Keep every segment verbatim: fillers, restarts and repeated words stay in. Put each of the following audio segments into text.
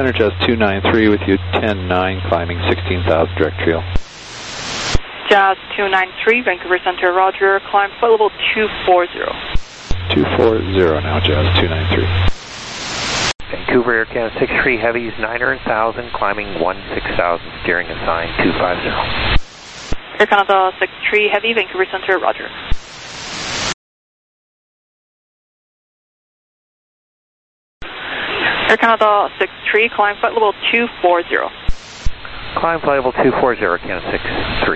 Center, Jazz two nine three with you, ten nine, climbing sixteen thousand direct trail. Jazz two nine three, Vancouver Center, roger, climb flight level two four zero. two four zero now, Jazz two nine three. Vancouver Air Canada six three Heavies, nine hundred thousand, climbing one six thousand, steering assigned two five zero. Air Canada six three Heavy, Vancouver Center, roger. Air Canada six three, climb flight level two four zero. Climb flight level two four zero, Canada six three.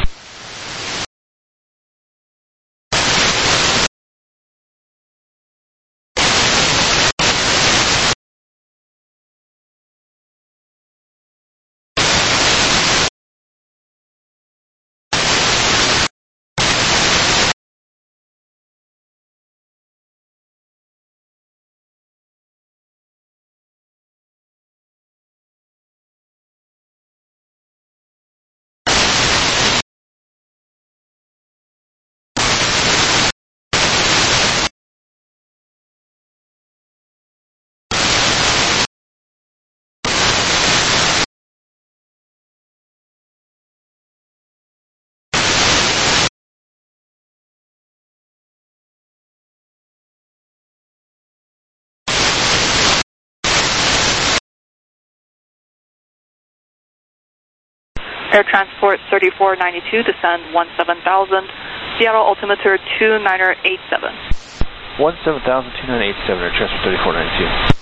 Air Transport thirty-four ninety-two, descend one seven thousand, Seattle altimeter two nine eight seven. one seven thousand, two nine eight seven, Air Transport thirty-four ninety-two.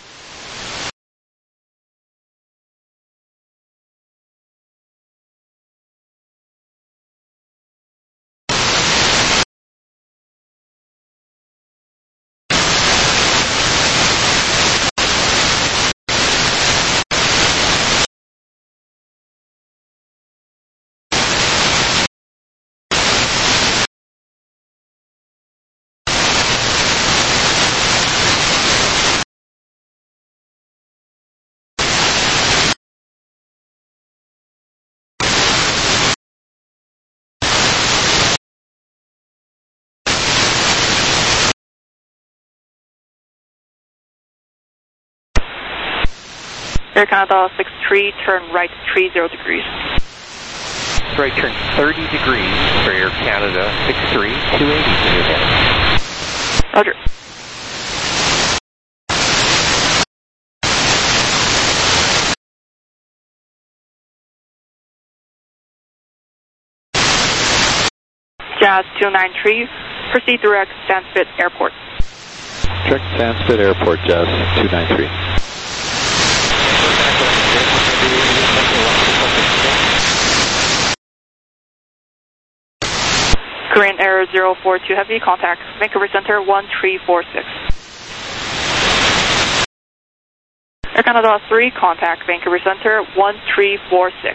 Air Canada six three, turn right three zero degrees. Right turn thirty degrees for Air Canada six three, two eighty to your head. Roger. Jazz two nine three, proceed direct Stansted Airport. Direct Stansted Airport, Jazz two nine three. Korean Air zero four two Heavy, contact Vancouver Center one three four six. Air Canada three, contact Vancouver Center one three four six.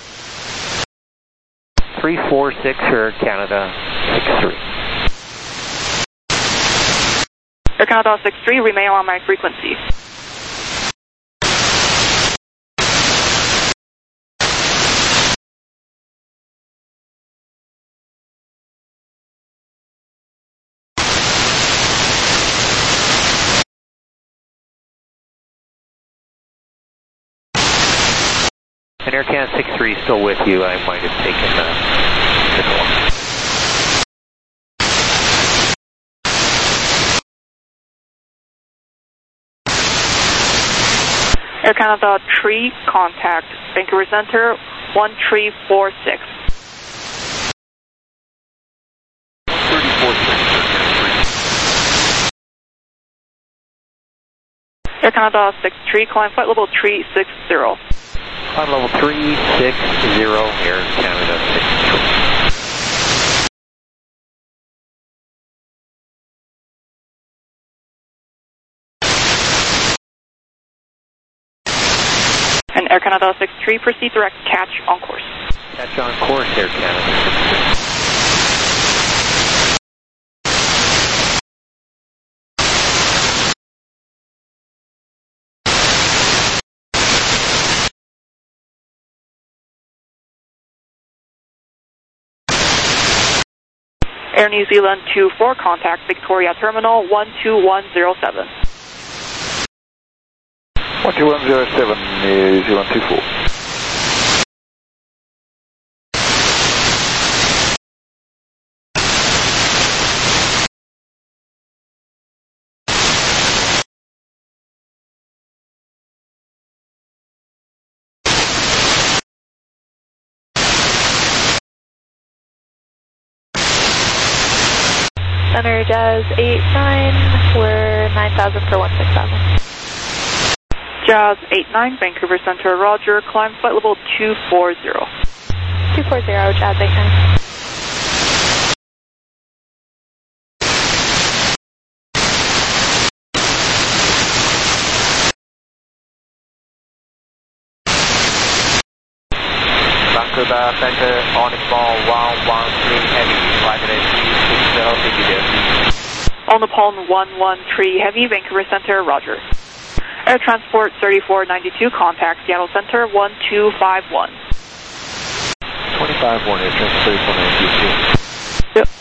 three four six for Air Canada six three. Air Canada six three, remain on my frequency. And Air Canada six three is still with you. I might have taken the middle one. Air Canada three, contact Vancouver Center one three four six. Air Canada six three, climb flight level three six zero. Climb level three six zero, Air Canada six three. And Air Canada six three, proceed direct catch on course. Catch on course, Air Canada six three. Air New Zealand two four, contact Victoria Terminal one two one zero seven. one two one zero seven is zero one two four. Center Jazz eight nine, we're nine thousand for one six thousand. Jazz eight nine, Vancouver Center, roger, climb flight level two four zero. two four zero, Jazz eight nine. Vancouver Center, Onyx Ball one one three heavy, flight level six zero, fifty there. On the Palm one one three Heavy, Vancouver Center, roger. Air Transport thirty-four ninety-two, contact Seattle Center one two five one. twenty-five one, Air Transport thirty-four ninety-two. Yep.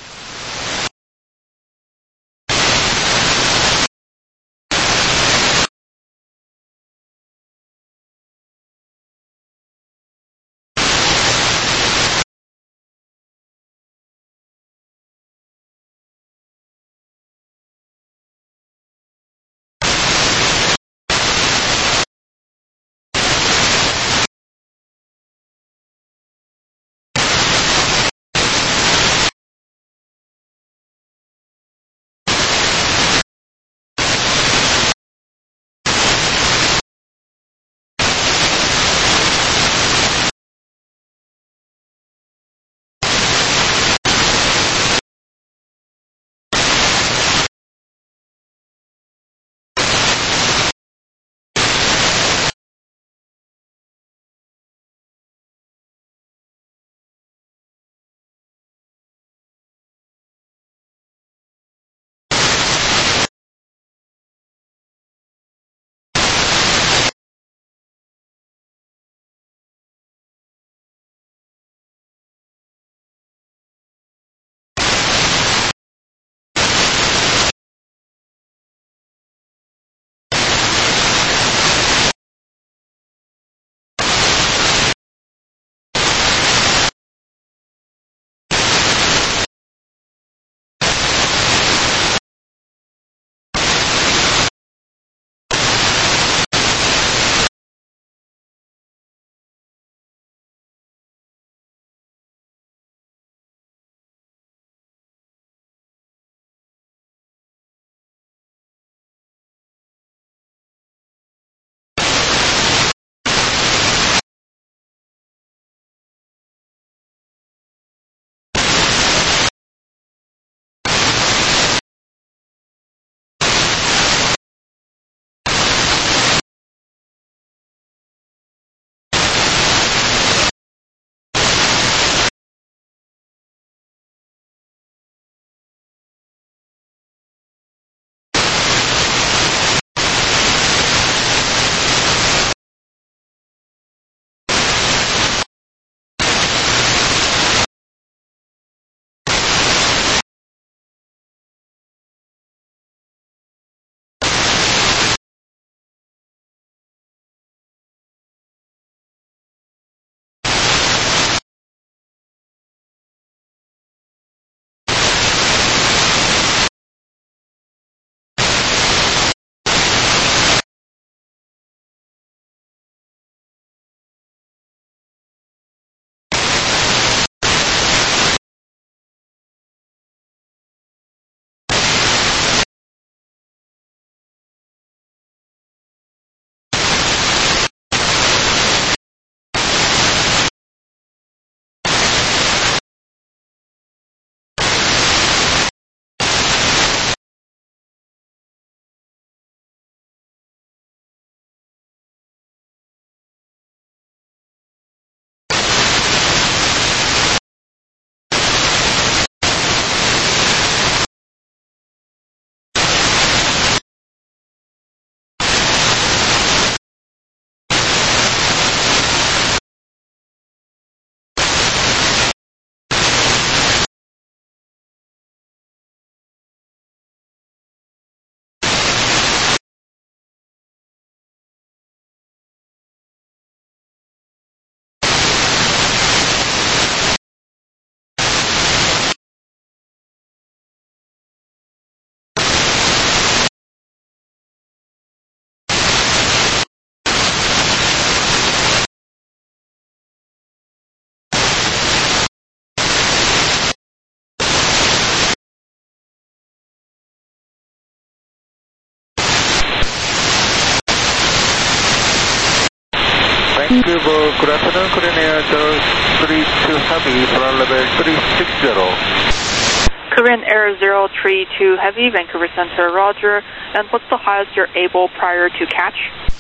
Vancouver, good afternoon, Korean Air zero three two Heavy, ground level three six zero. Korean Air zero three two Heavy, Vancouver Center, roger. And what's the highest you're able prior to catch?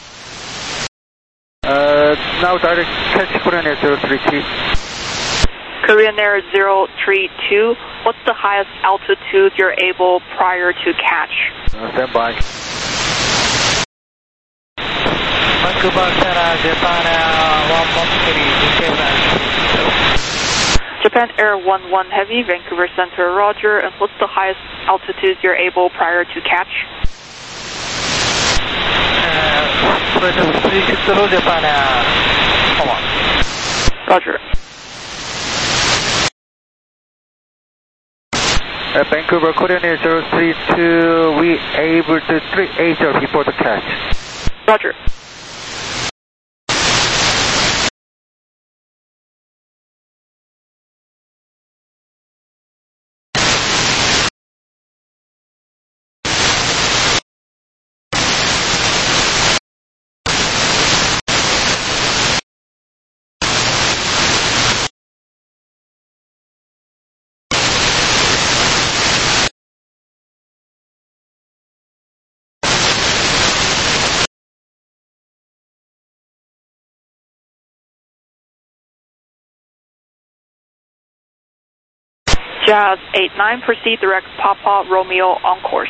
Uh, now direct catch Korean Air zero three two. Korean Air zero three two, what's the highest altitude you're able prior to catch? Uh, stand by. Vancouver Center, Japan Air one one three, Japan Air one one Heavy, Vancouver Center, roger. And what's the highest altitude you're able prior to catch? Uh, three six zero, Japan Air, over. Roger. Uh, Vancouver, Korean Air zero three two, we able to three eight zero before the catch. Roger. Jazz eight nine, proceed direct Papa Romeo on course.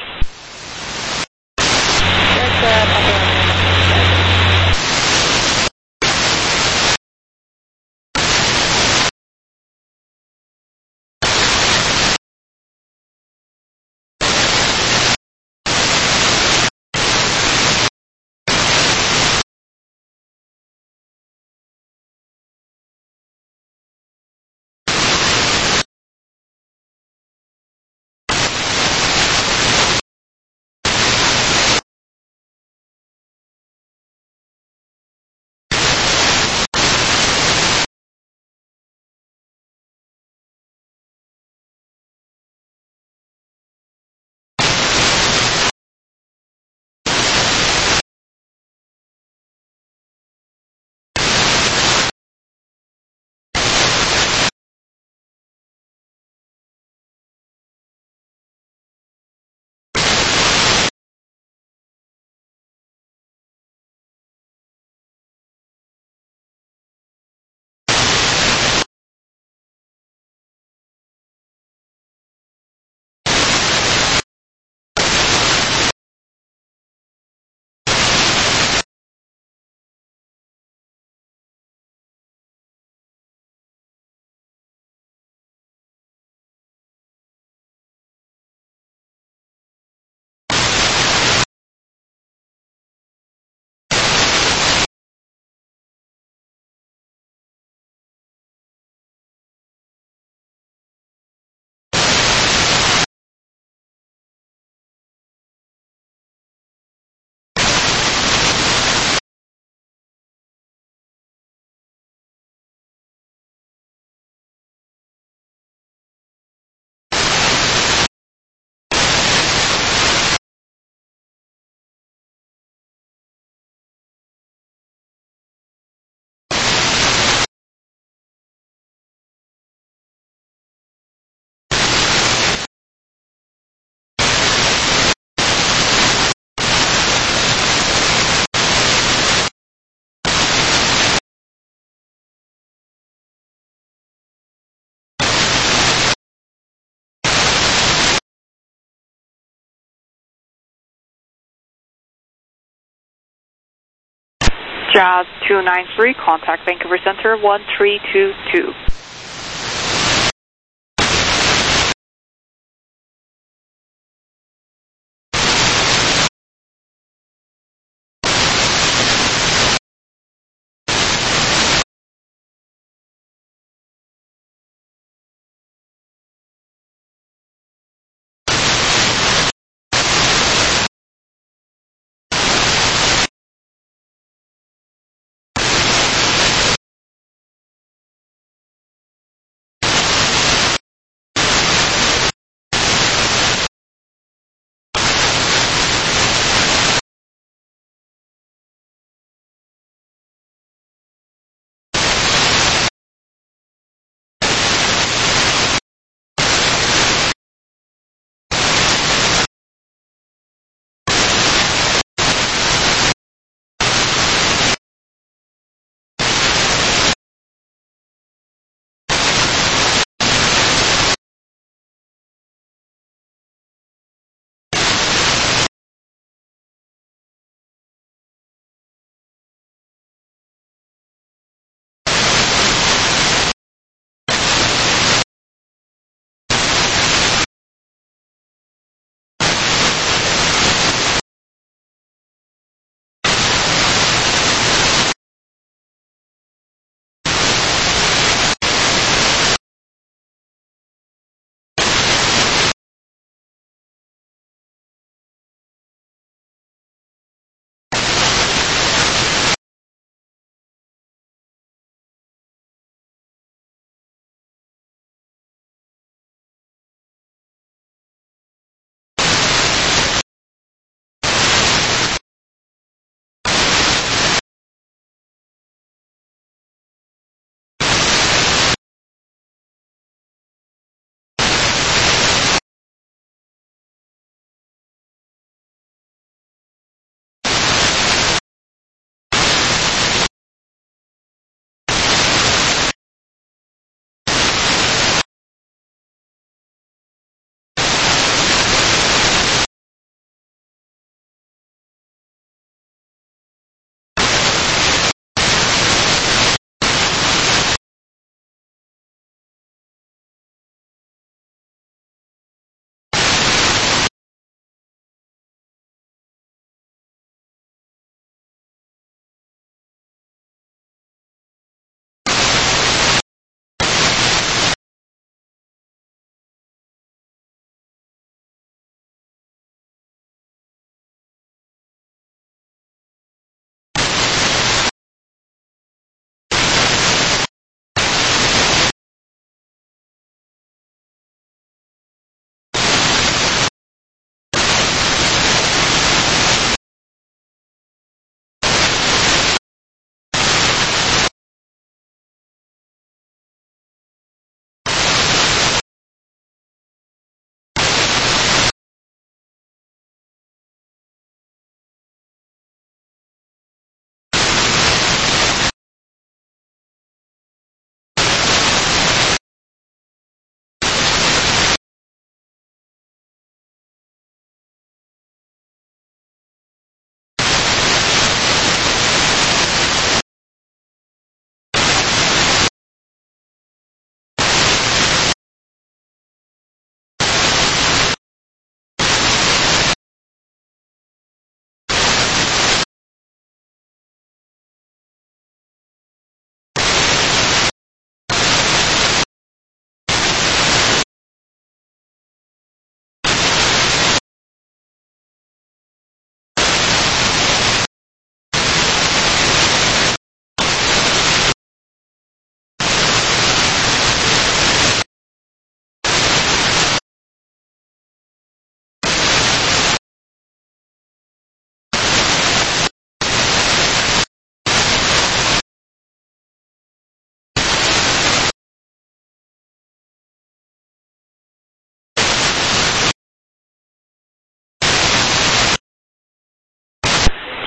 Jazz two nine three, contact Vancouver Center one three two two.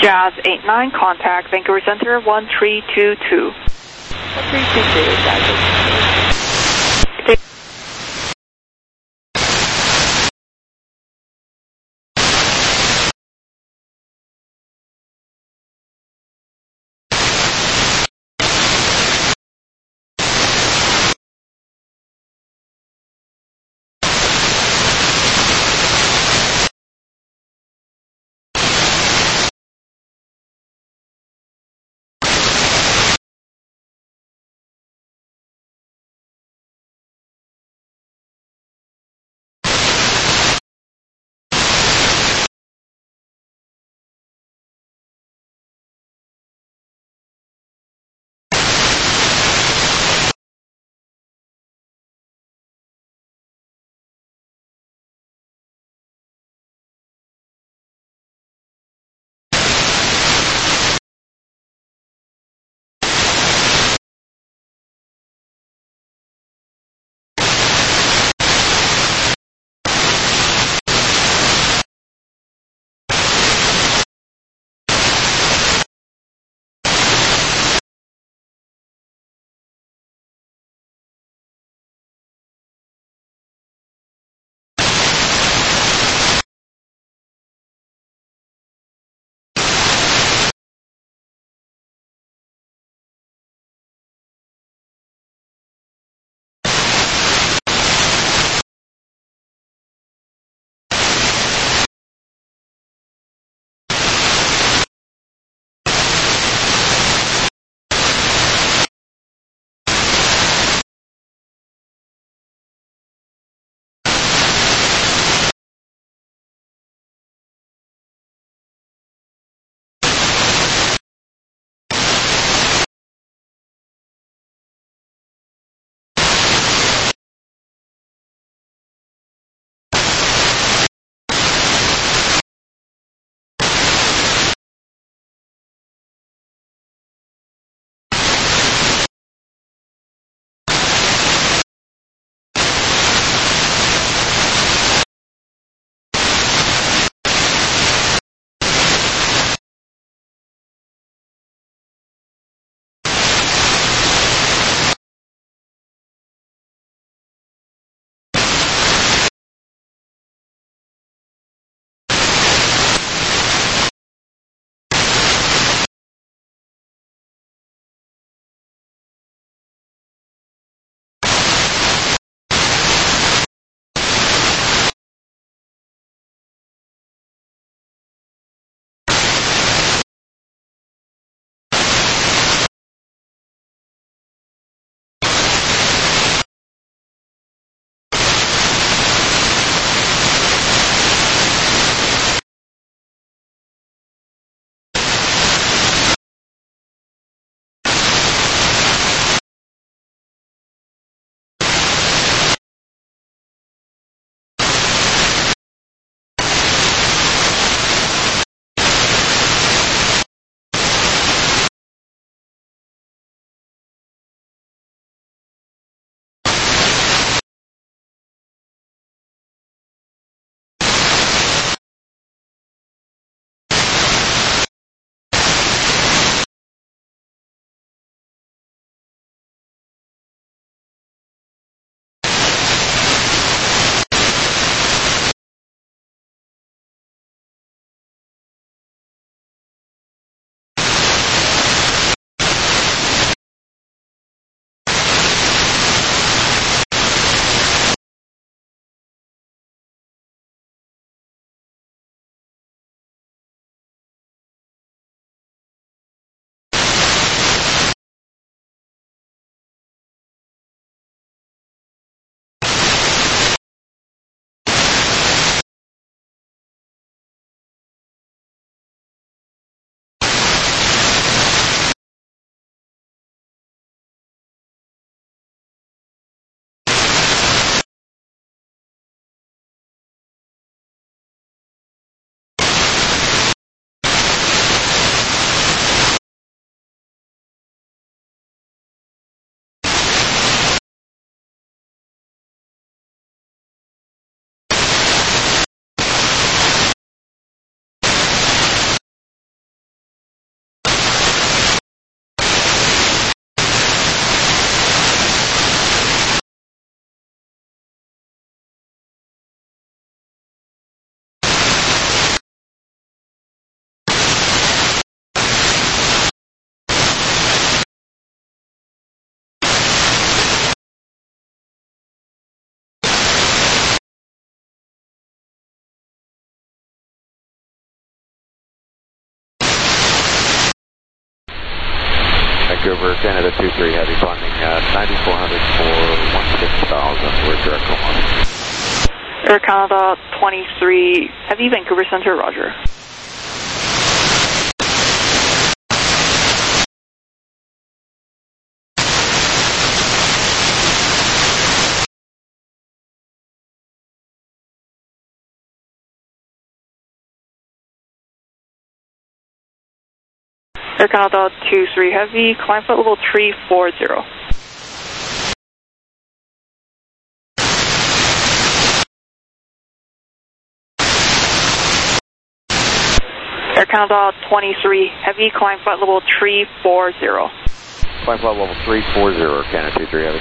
Jazz eight nine, contact Vancouver Center one three two two. one three two two, Jazz. Vancouver, Canada two three Heavy, climbing uh, ninety-four hundred for one six thousand. We're direct Omaha. Air Canada twenty-three Heavy, Vancouver Center, roger. Air Canada two three Heavy, climb flight level three four zero. Air Canada twenty-three Heavy, climb flight level three four zero. Climb flight level three four zero, Canada two three Heavy.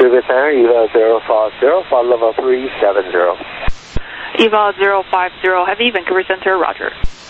Vancouver Center, Evo zero five zero, flight level three seven zero. Evo zero five zero, Heavy, Vancouver Center, roger.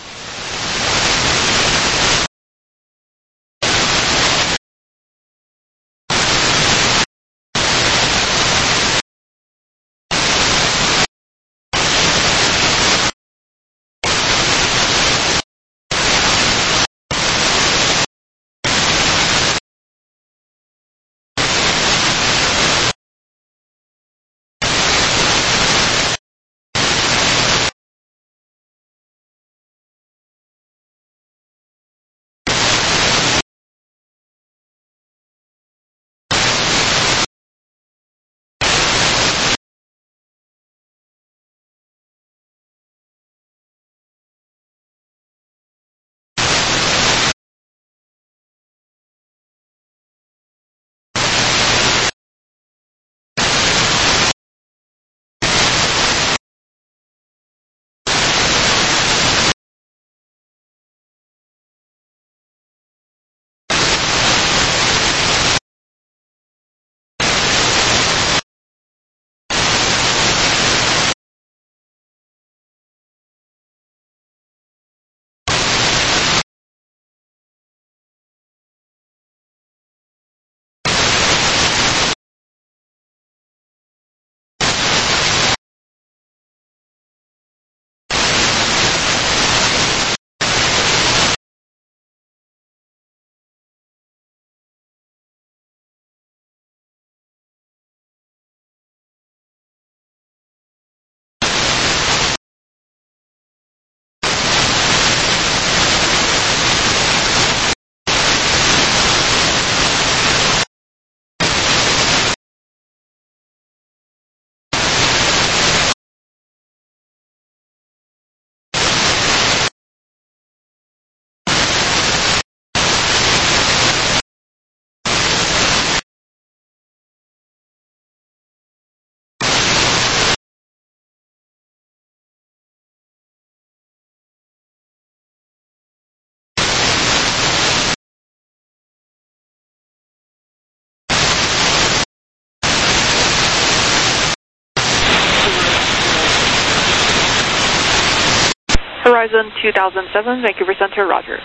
Horizon two thousand seven, Vancouver Center, roger.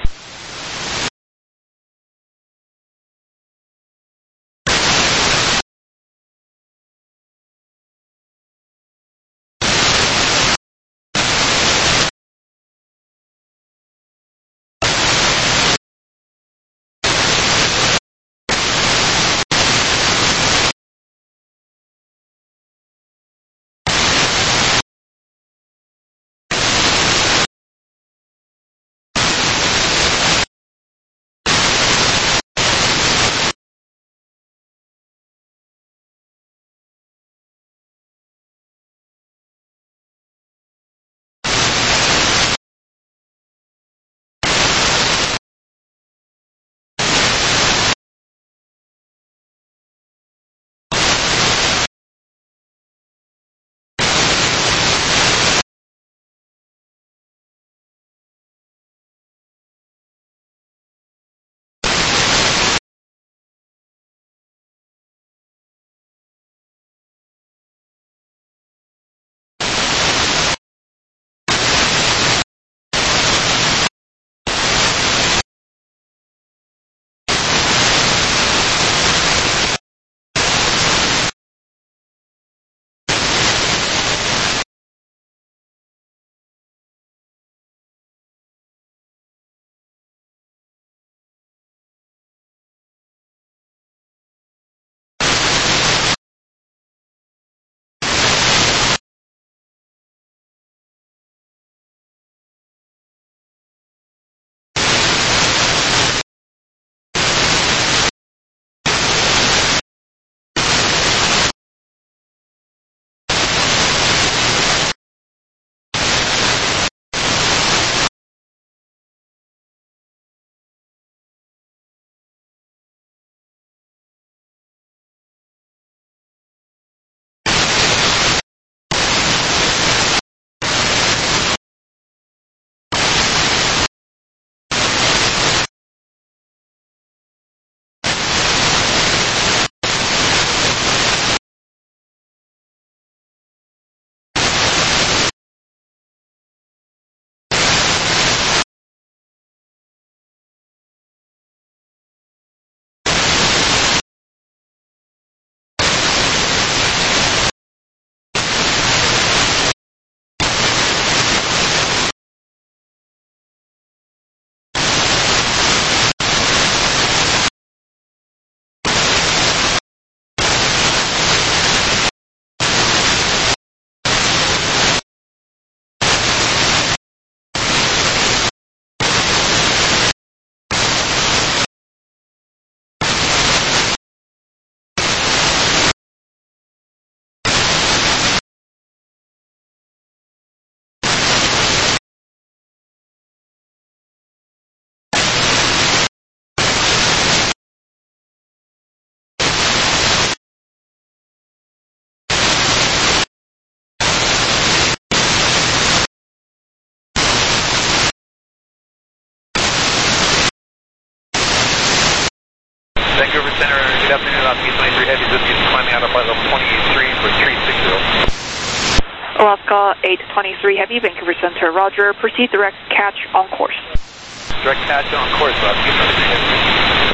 Vancouver Center, good afternoon, Oscar twenty-three Heavy, this is climbing out of flight level twenty-eight three for three six zero. Alaska eight twenty-three Heavy, Vancouver Center, roger. Proceed direct catch on course. Direct catch on course, Oscar twenty-three Heavy.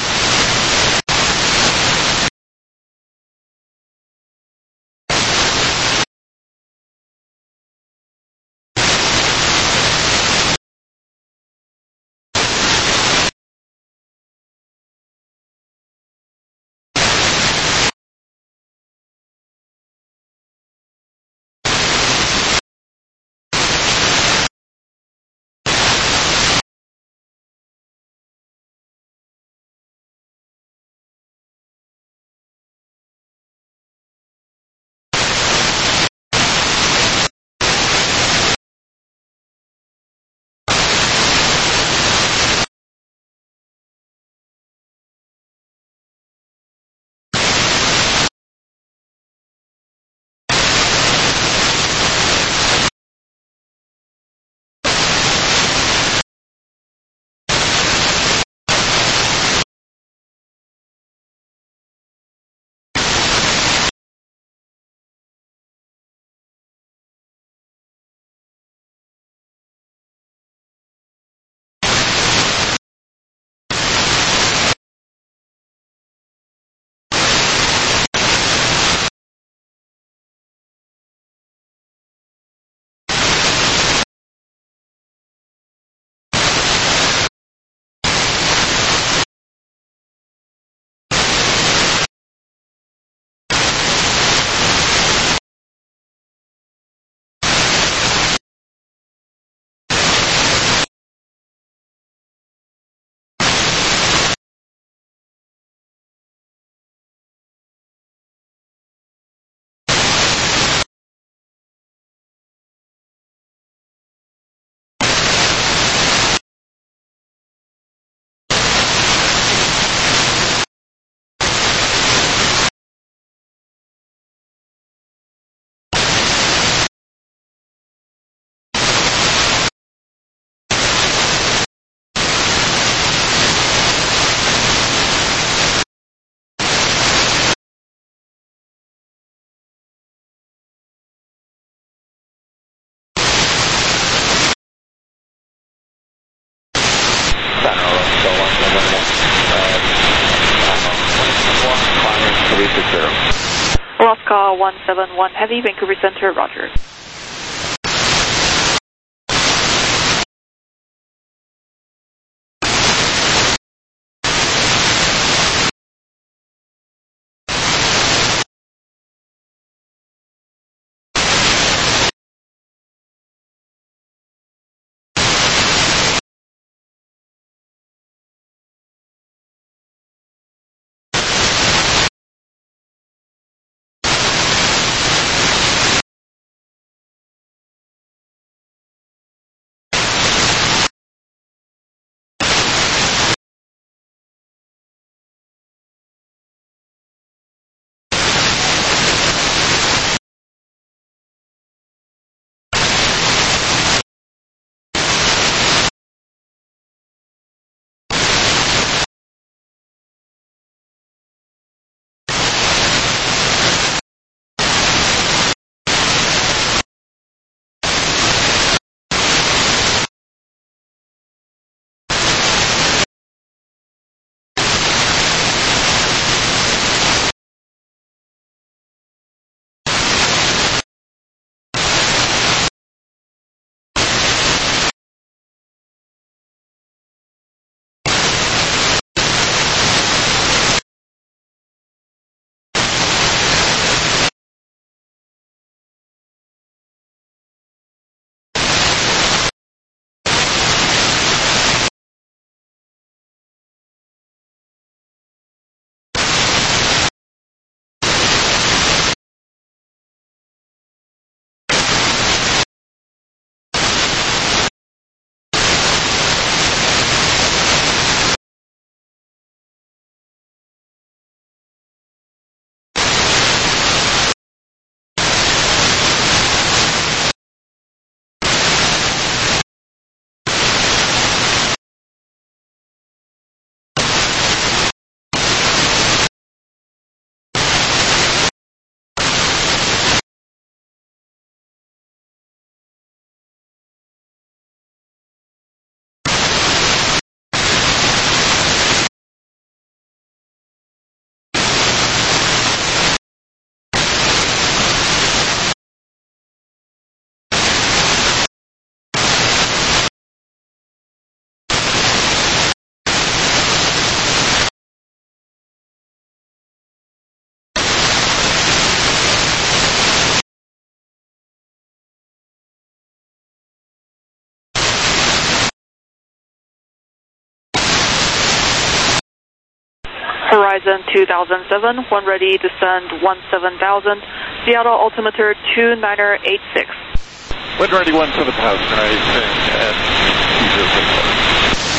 Alaska one seven one Heavy, Vancouver Center, roger. Horizon two thousand seven, when ready, descend one seven thousand, Seattle altimeter two niner eight six. When ready, one seven thousand, rising at two zero six four.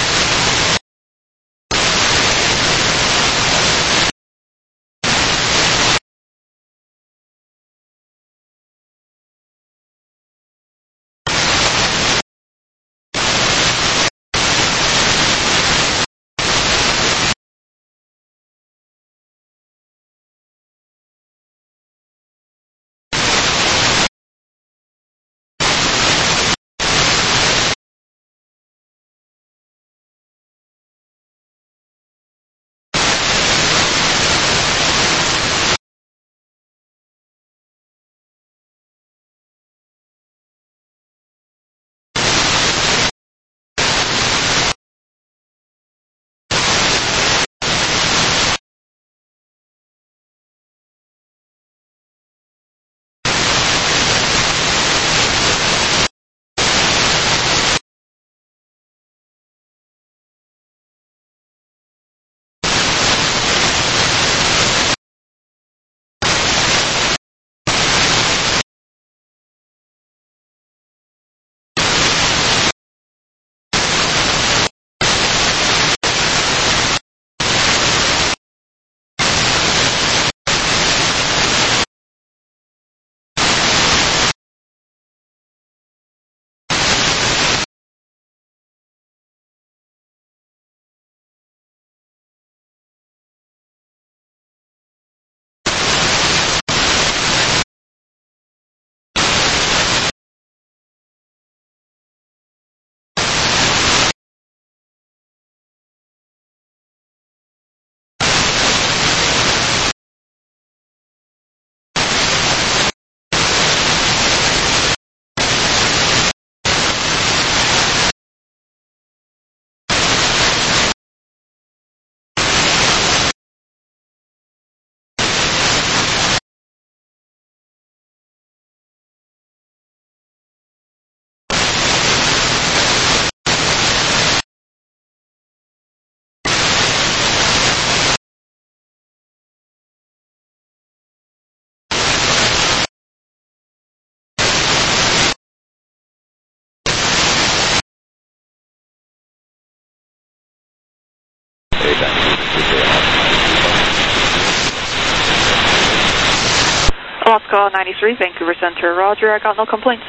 Alaska ninety-three, Vancouver Center, roger, I got no complaints.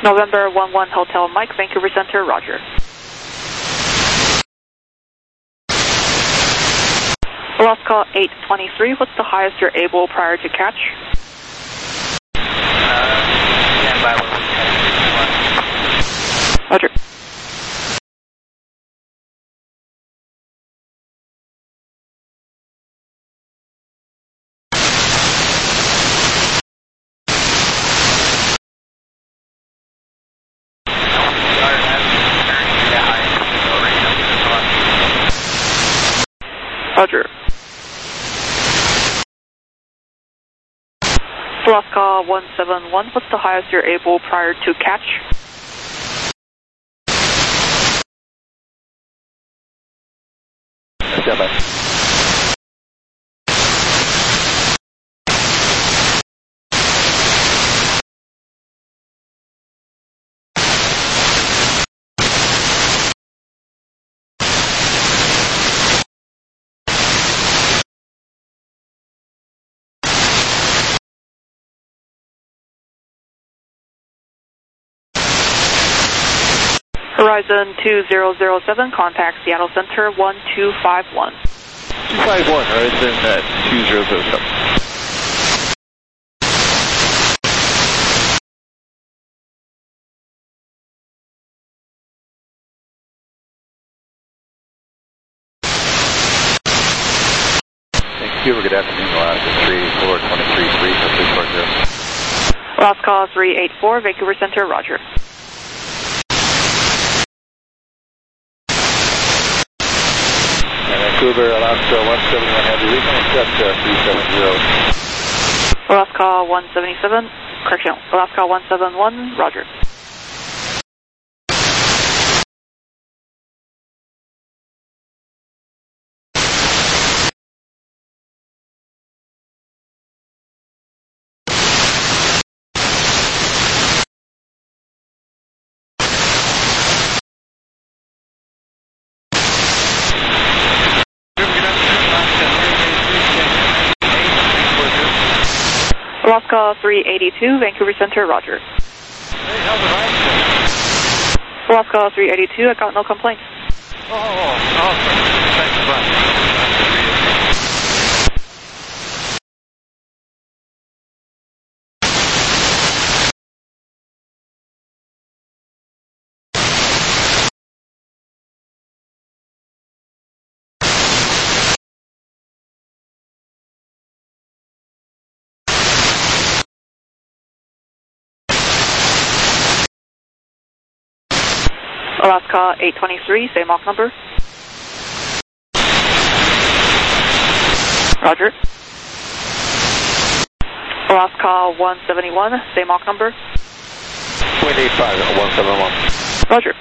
November one one Hotel Mike, Vancouver Center, roger. Last call eight twenty-three, what's the highest you're able prior to catch? Uh, stand by one one. Roger. Roger. Last call one seven one, what's the highest you're able prior to catch? Stand by. Horizon two zero zero seven, contact Seattle Center one two five one. two five one, Horizon at two zero zero seven. Vancouver, good afternoon, Alaska three eight four, two three three, three four zero. Last call three eight four, Vancouver Center, roger. Vancouver, Alaska one seventy-one Heavy, we can accept uh, three seven zero. Last call one seventy-seven, correction, last call one seven one, roger. Last call three eighty-two, Vancouver Center, roger. Last call three eighty-two, I got no complaints. Oh, awesome. Thanks a bunch. Last call eight twenty-three, same Mach number. Roger. Last call one seventy-one, same Mach number. point eight five, one seven one. Roger.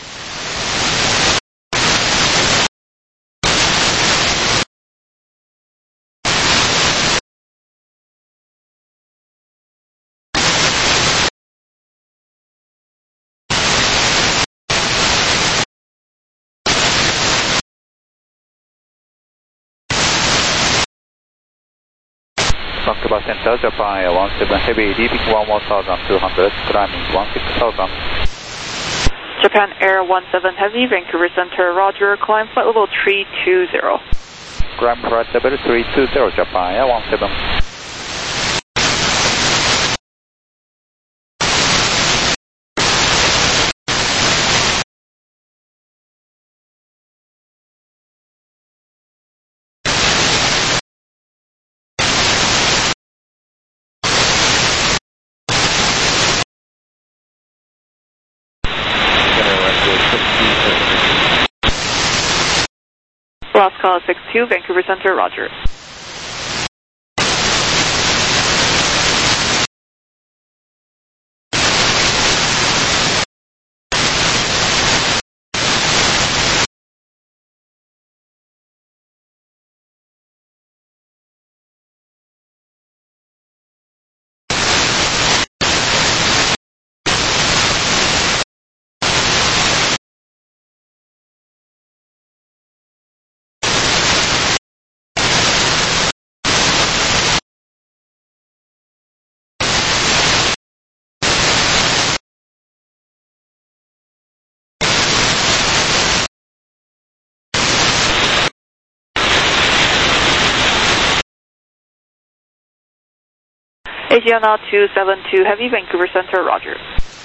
Vancouver Center, Japan one seven Heavy, leaving one one thousand two hundred, climbing one six thousand. Japan Air one seven Heavy, Vancouver Center, roger, climb flight level three two zero. Climb flight level three two zero, Japan Air one seven. Last call six two, Vancouver Center, roger. A G L now two seven two Heavy, Vancouver Center, roger.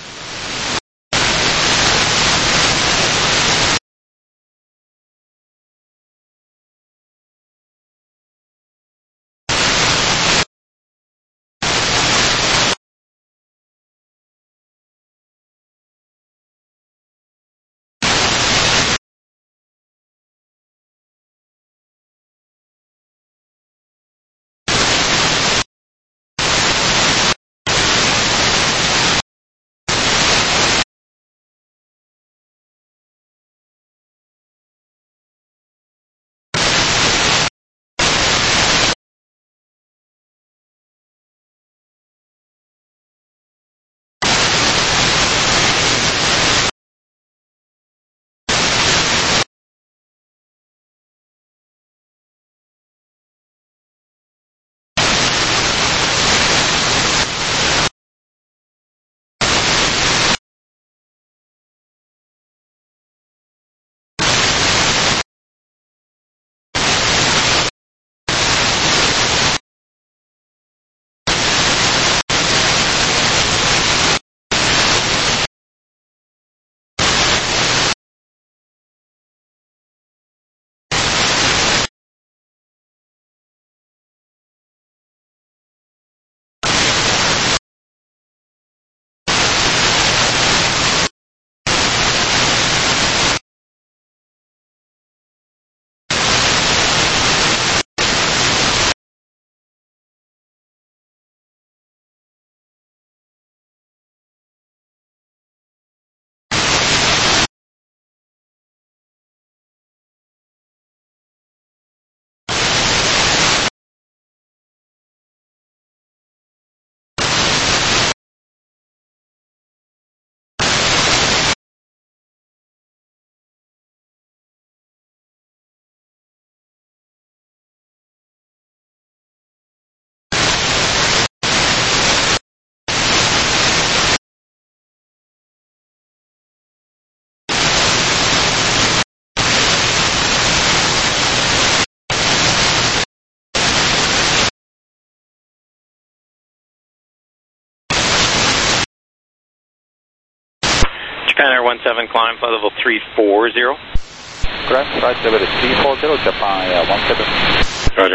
Japan Air one seven, climb, flight level three four zero. Correct, flight level is three four zero, Japan Air one seven. Roger.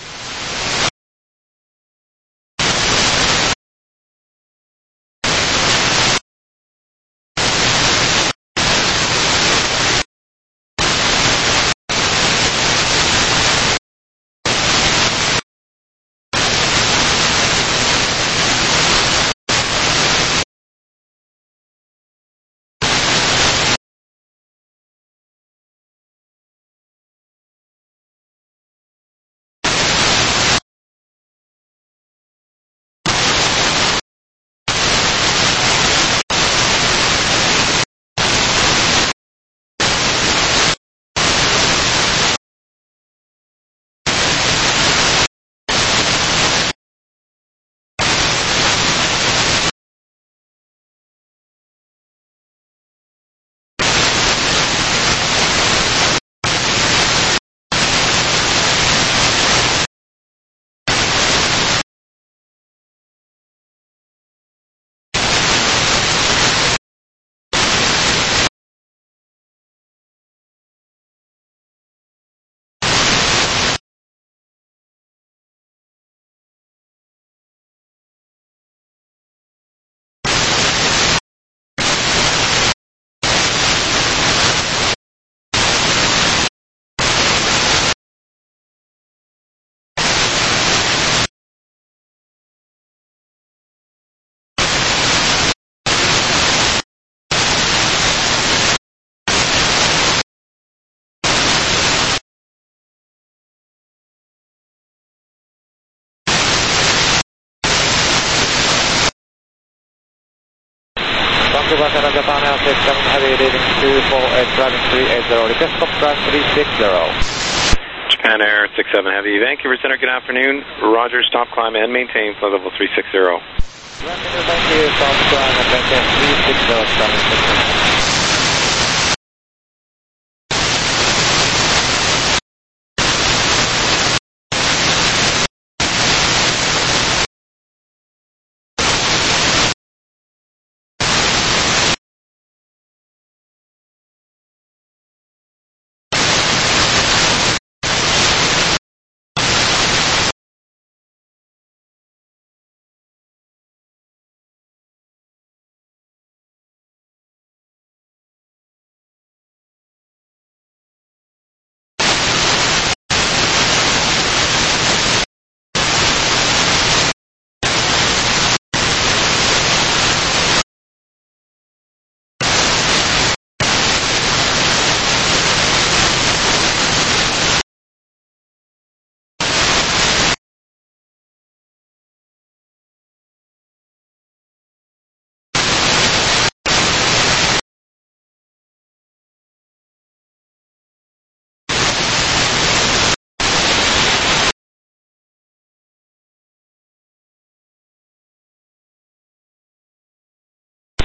Vancouver Center, Japan Air six seven Heavy, leading two four eight, driving three eight zero, request stop drive three six zero. Japan Air six seven Heavy, Vancouver Center, good afternoon. Roger, stop, climb, and maintain flight level three six zero. Thank you, stop, climb, and maintain three six zero, driving six zero.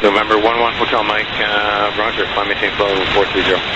November one one Hotel Mike, uh, Roger, climb maintain flow four three zero.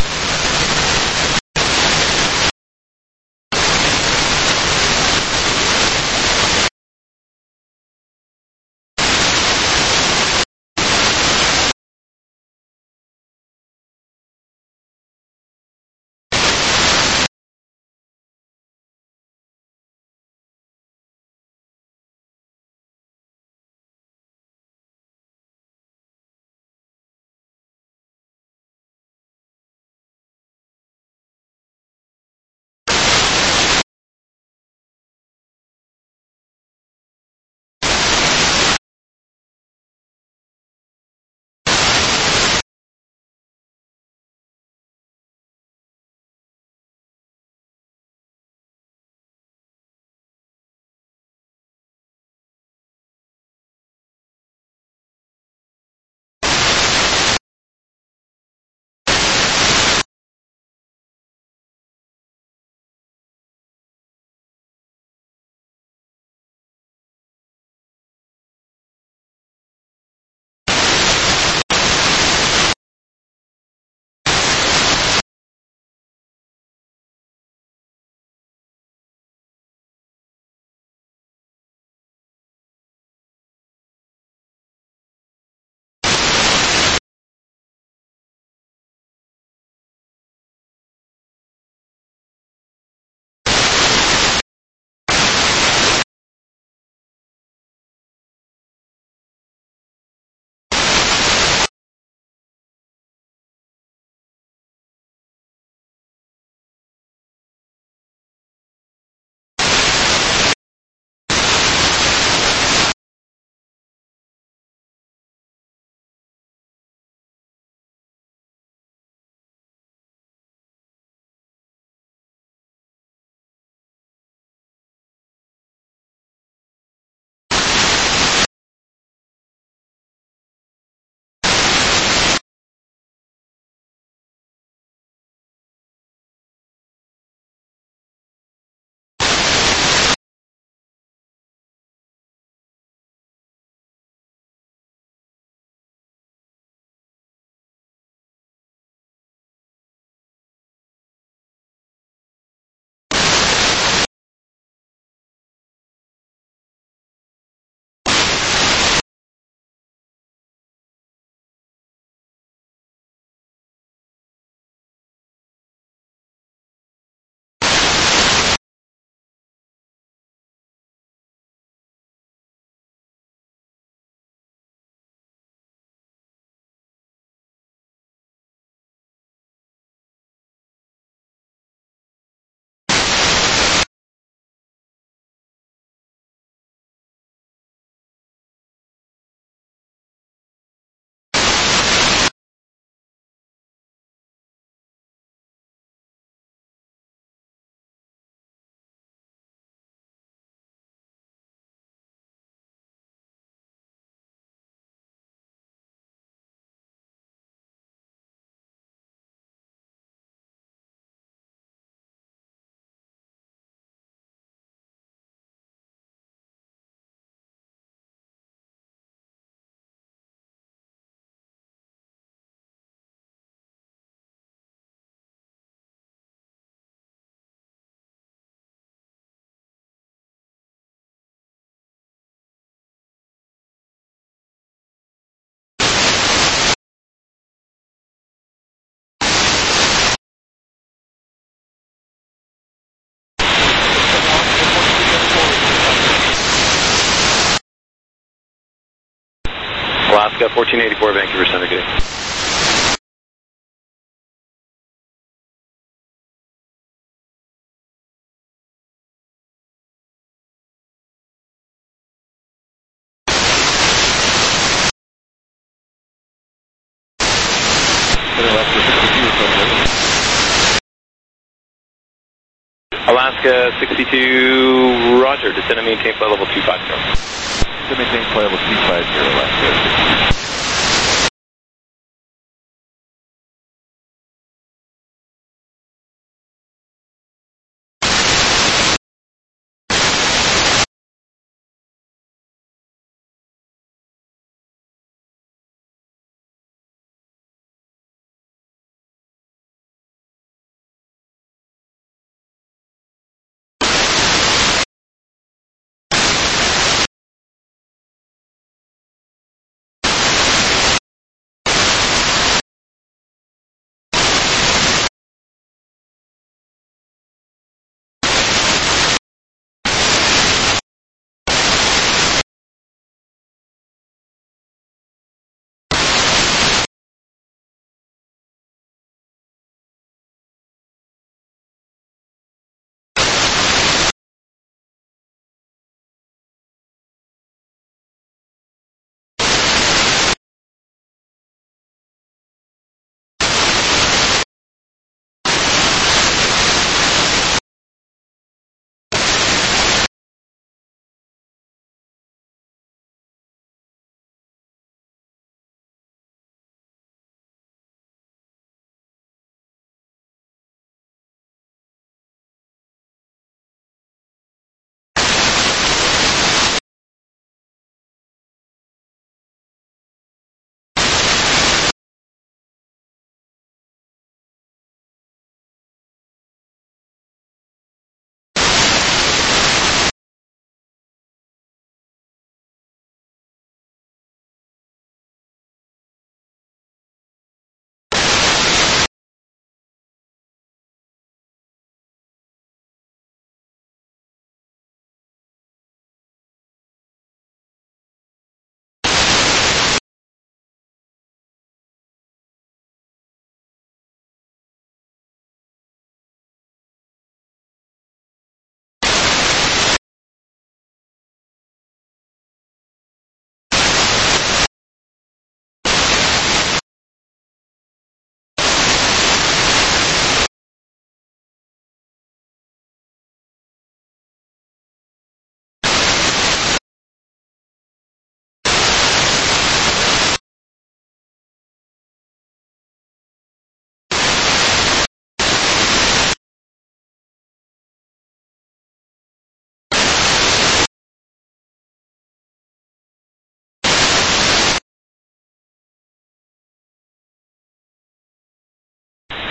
Alaska, fourteen eighty-four, Vancouver Center, good day. Alaska sixty-two, Roger, descend and maintain flight level two five zero. Descend and maintain flight level two five zero, Alaska.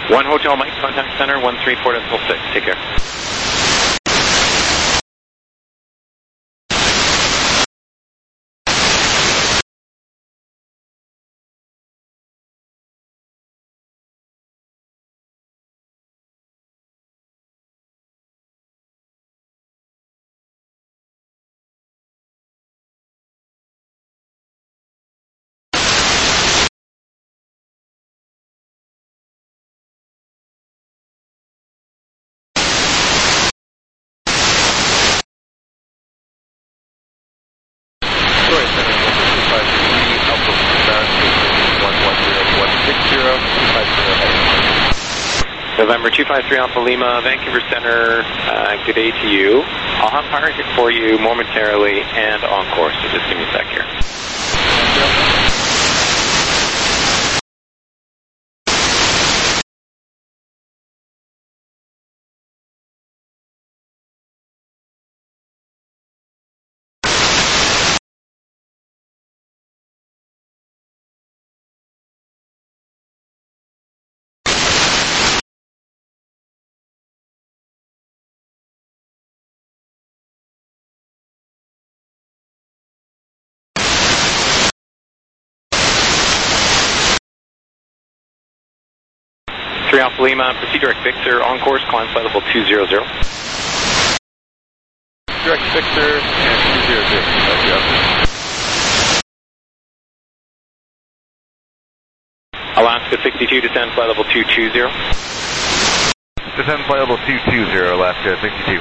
One Hotel Mike, contact center, one three four decimal six. Take care. November two five three Alpha Lima, Vancouver Center, uh, good day to you. I'll have power hit for you momentarily and on course, so just give me a sec here. three Alpha Lima, proceed direct Victor, on course, climb flight level two zero zero. Direct Victor and two zero zero. Alaska sixty-two, descend flight level two two zero. Descend flight level two two zero, Alaska sixty-two.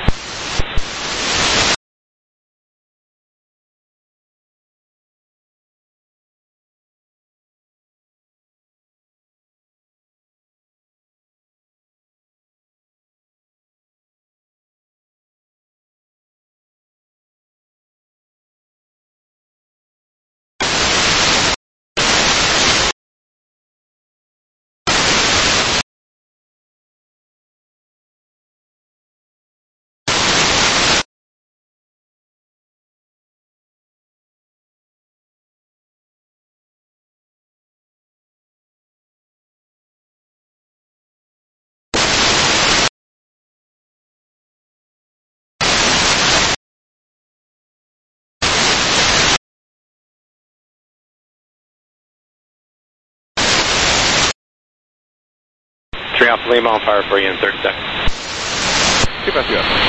three Alpha Lima, on fire for you in thirty seconds. Keep up, yeah.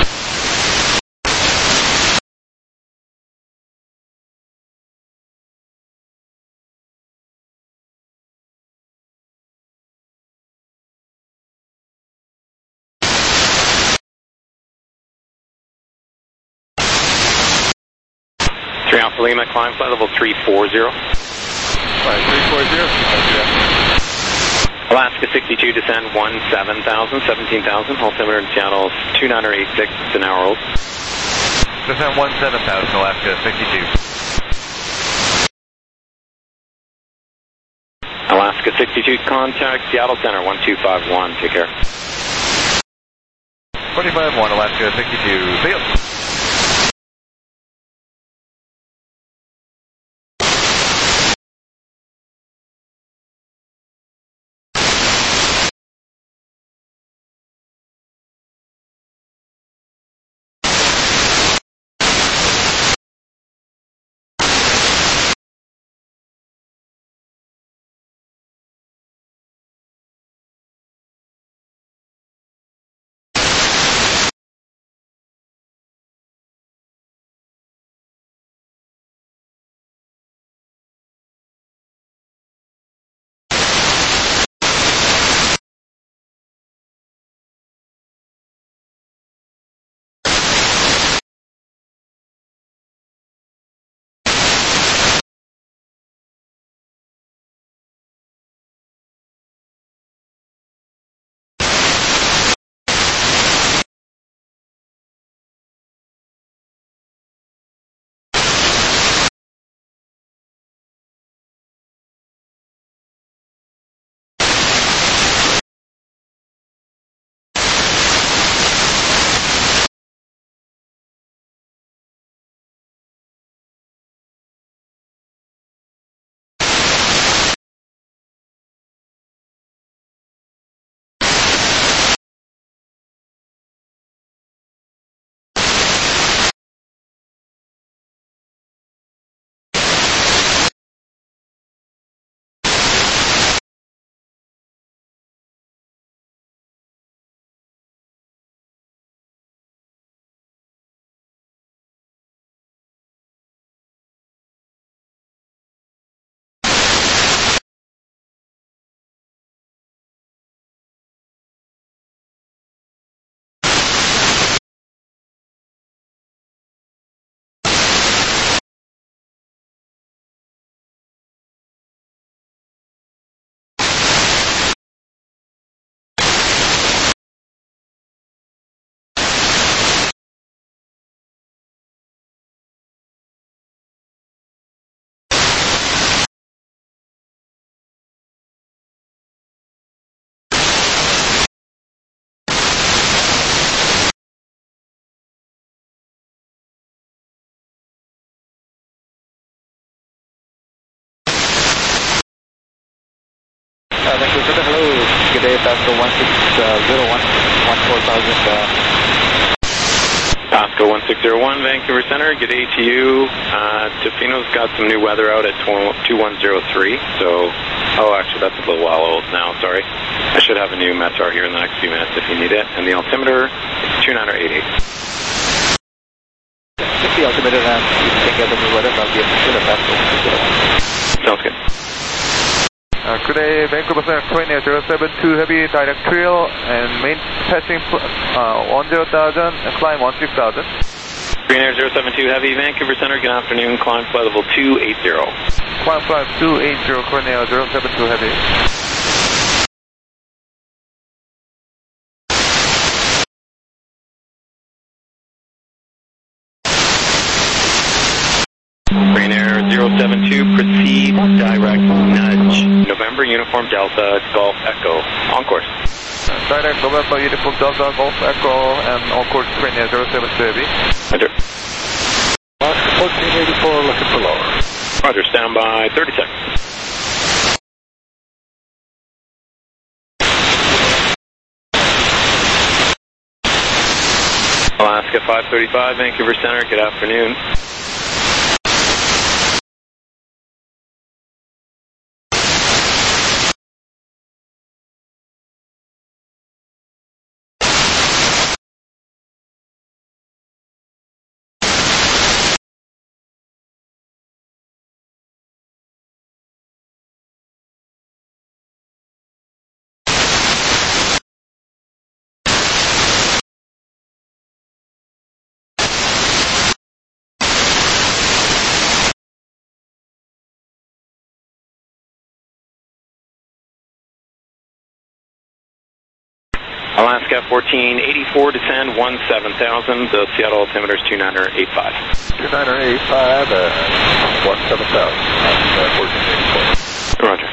three Alpha Lima, climb flight level three four zero. Flight three four zero. Yeah. Alaska sixty-two, descend one seven thousand, seventeen thousand, altimeter in Seattle two nine eight six, it's an hour old. Descend one seven thousand, Alaska sixty-two. Alaska sixty-two, contact Seattle Center one two five one, take care. twenty-five one, Alaska sixty-two, see ya. Uh, Vancouver Center, hello. Good day, Pascal one six zero one, one four thousand. Uh... Pascal one six zero one, Vancouver Center, good day to you. Uh, Tofino's got some new weather out at two one zero three, so, oh, actually, that's a little while old now, sorry. I should have a new METAR here in the next few minutes if you need it. And the altimeter, two nine eight eight. Check the altimeter and you can get the new weather, I'll be able to shoot a Pascal one six zero one. Sounds good. Uh, good day, Vancouver Center, Twin Air zero seven two Heavy, direct trail, and main passing uh, one zero thousand, and climb one six thousand. Green Air zero seven two Heavy, Vancouver Center, good afternoon, climb flight level two eighty. Climb flight two eighty, Twin Air zero seven two Heavy. Green Air zero seven two, proceed, direct, nudge, November, Uniform Delta, Golf Echo, on course. Uh, direct November, Uniform Delta, Golf Echo, and on course Green Air zero seven two Heavy. Roger. fourteen eighty-four, looking for lower. Roger, stand by, thirty seconds. Alaska five thirty-five, Vancouver Center, good afternoon. Alaska fourteen eighty-four, descend one seven thousand, the Seattle altimeter is two nine eight five. two nine eight five and one seven thousand, uh, fourteen eighty-four. Roger.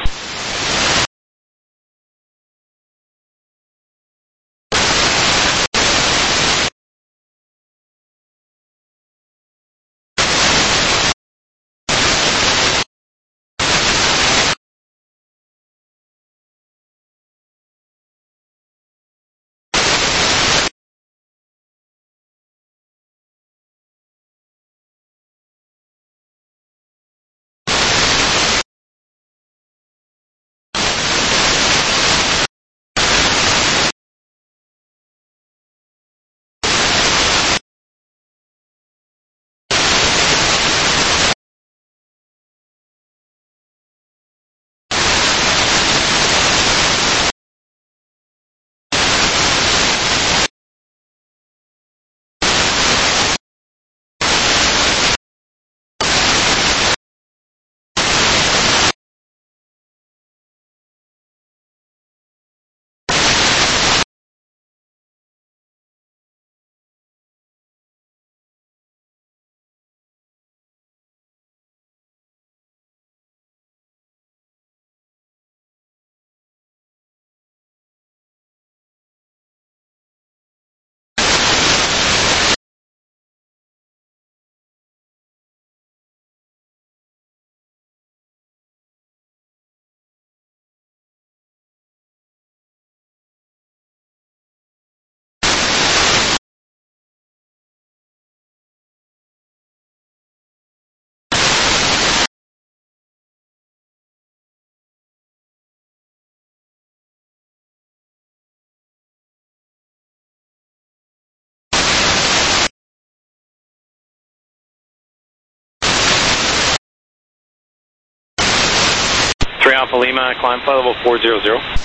three Alpha Lima, climb flight level four hundred.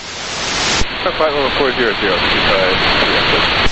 Flight level four hundred, uh,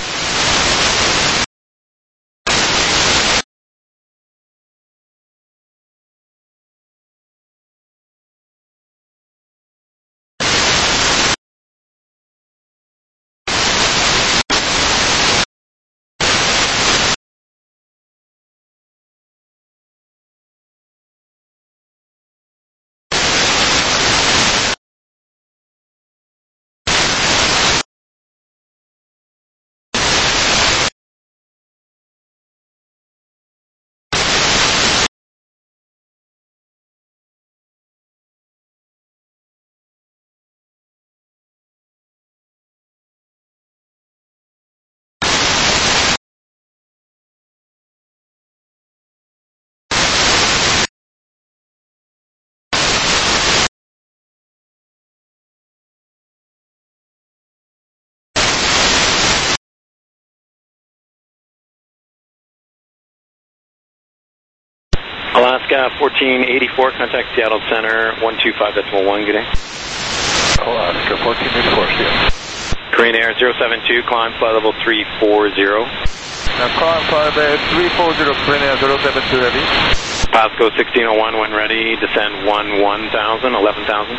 Alaska fourteen eighty-four, contact Seattle Center one two five decimal one, good day. Alaska fourteen eighty-four, see ya. Korean Air zero seven two, climb flight level three four zero. Now climb flight level three four zero, Korean Air zero seven two heavy. Pasco sixteen oh one when ready, descend one one thousand, eleven thousand.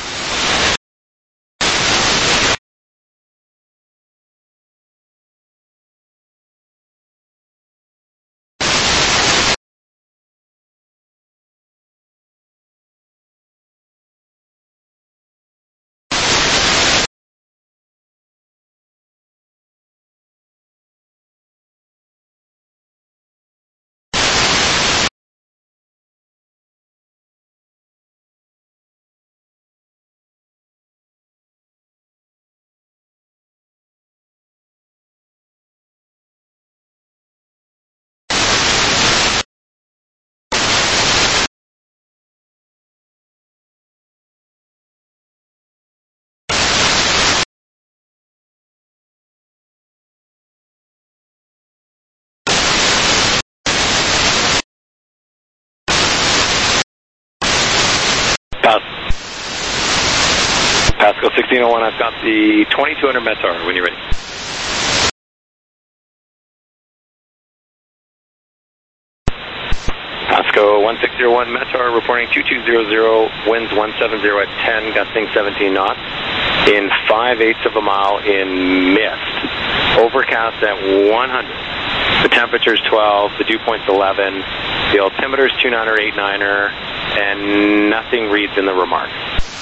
Pasco sixteen oh one, I've got the twenty-two hundred Metar when you're ready. Pasco one six zero one Metar reporting two two zero zero, winds one seven zero at ten, gusting seventeen knots, in five eighths of a mile in mist, overcast at one hundred. The temperature's twelve, the dew point's eleven, the altimeter's two niner, eight niner, and nothing reads in the remarks.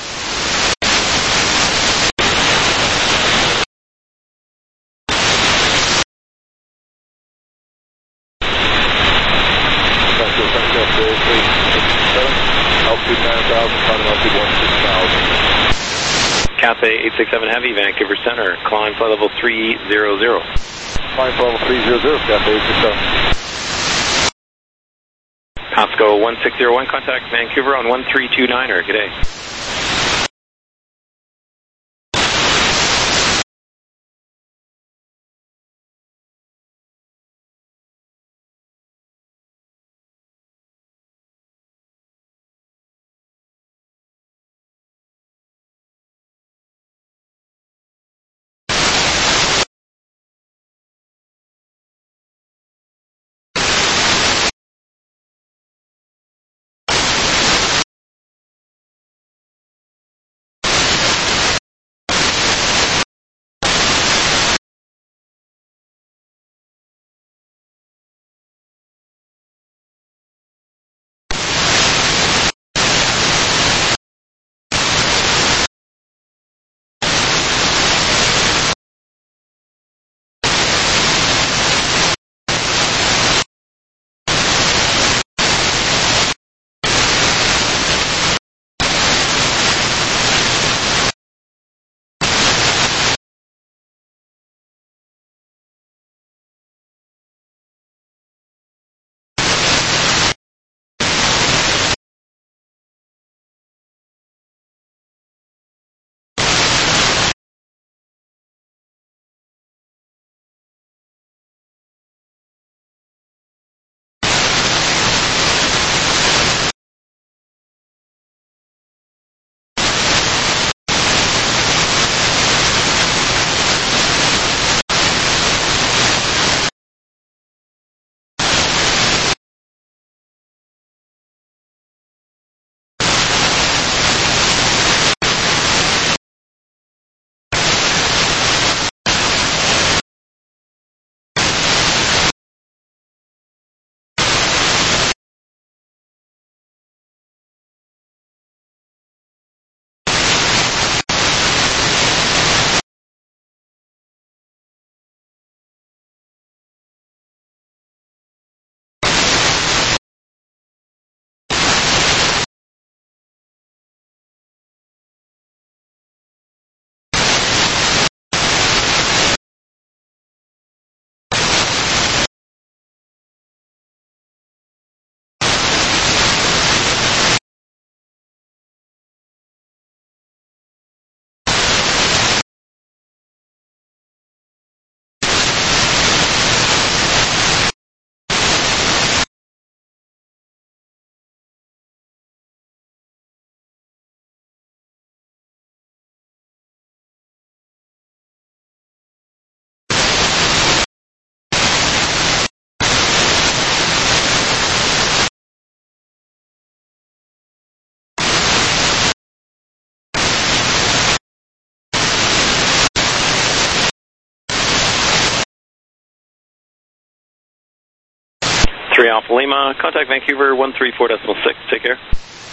Altitude nine thousand, climb altitude one six thousand. Cathay eight six seven Heavy, Vancouver Center, climb flight level three zero zero. Climb flight level three zero zero, Cathay eight six seven. Pasco one six zero one, contact Vancouver on one three two niner, good day. three Alpha Lima, contact Vancouver one three four decimal six, take care.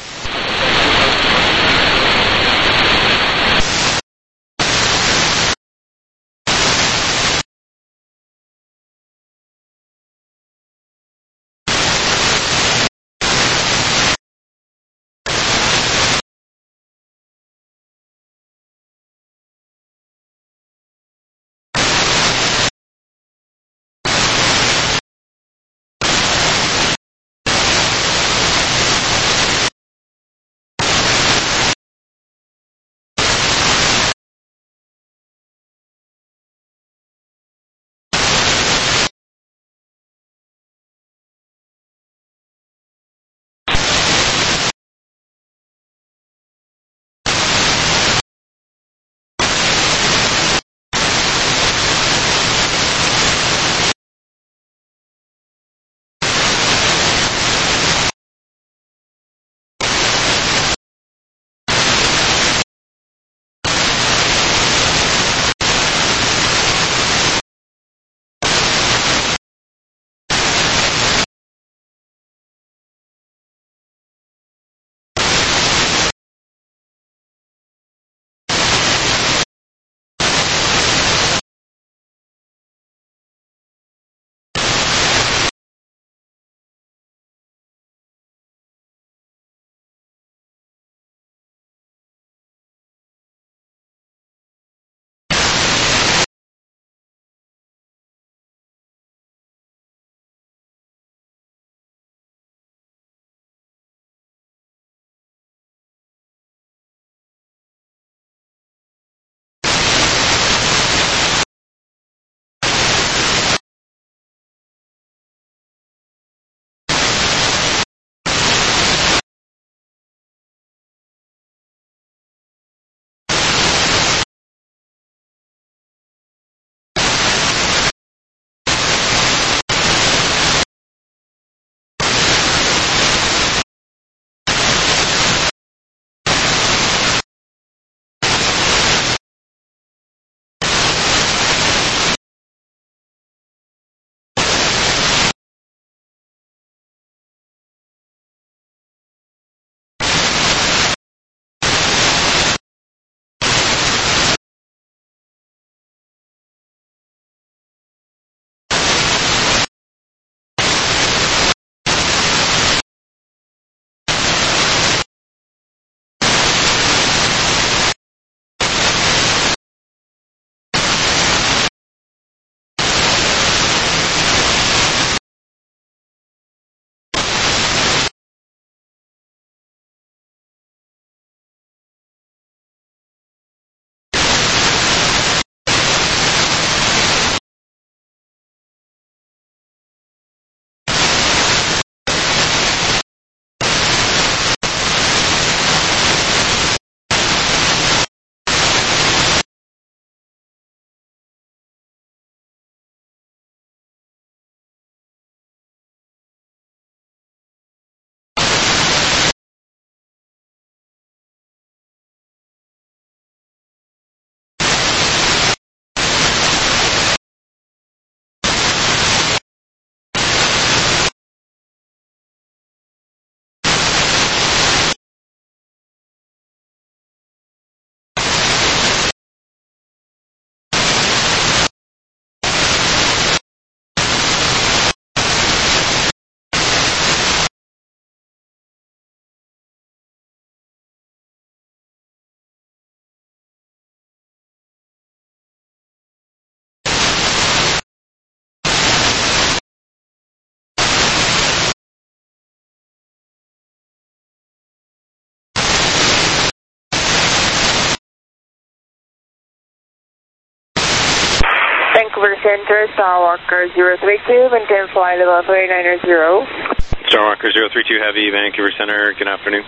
Vancouver Center, Starwalker zero three two, maintain flight level three nine zero. Starwalker zero three two Heavy, Vancouver Center, good afternoon.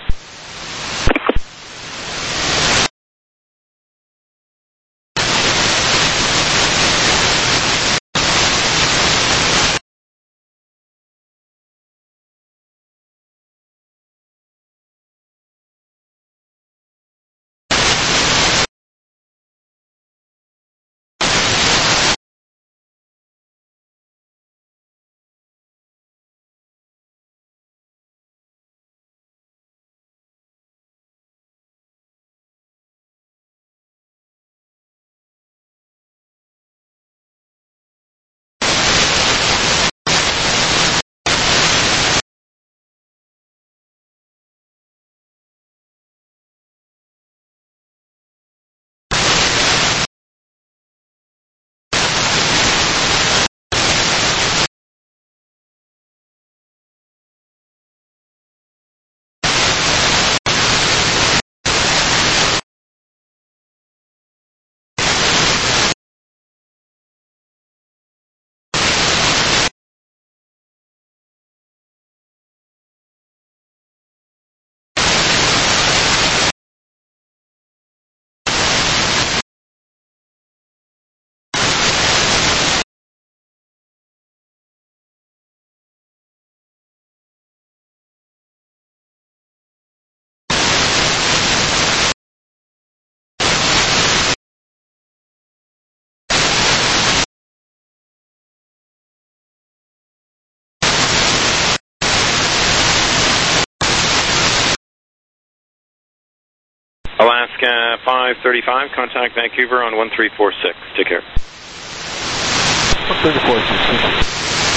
uh, five thirty-five, contact Vancouver on one three four six. Take care. one three four six.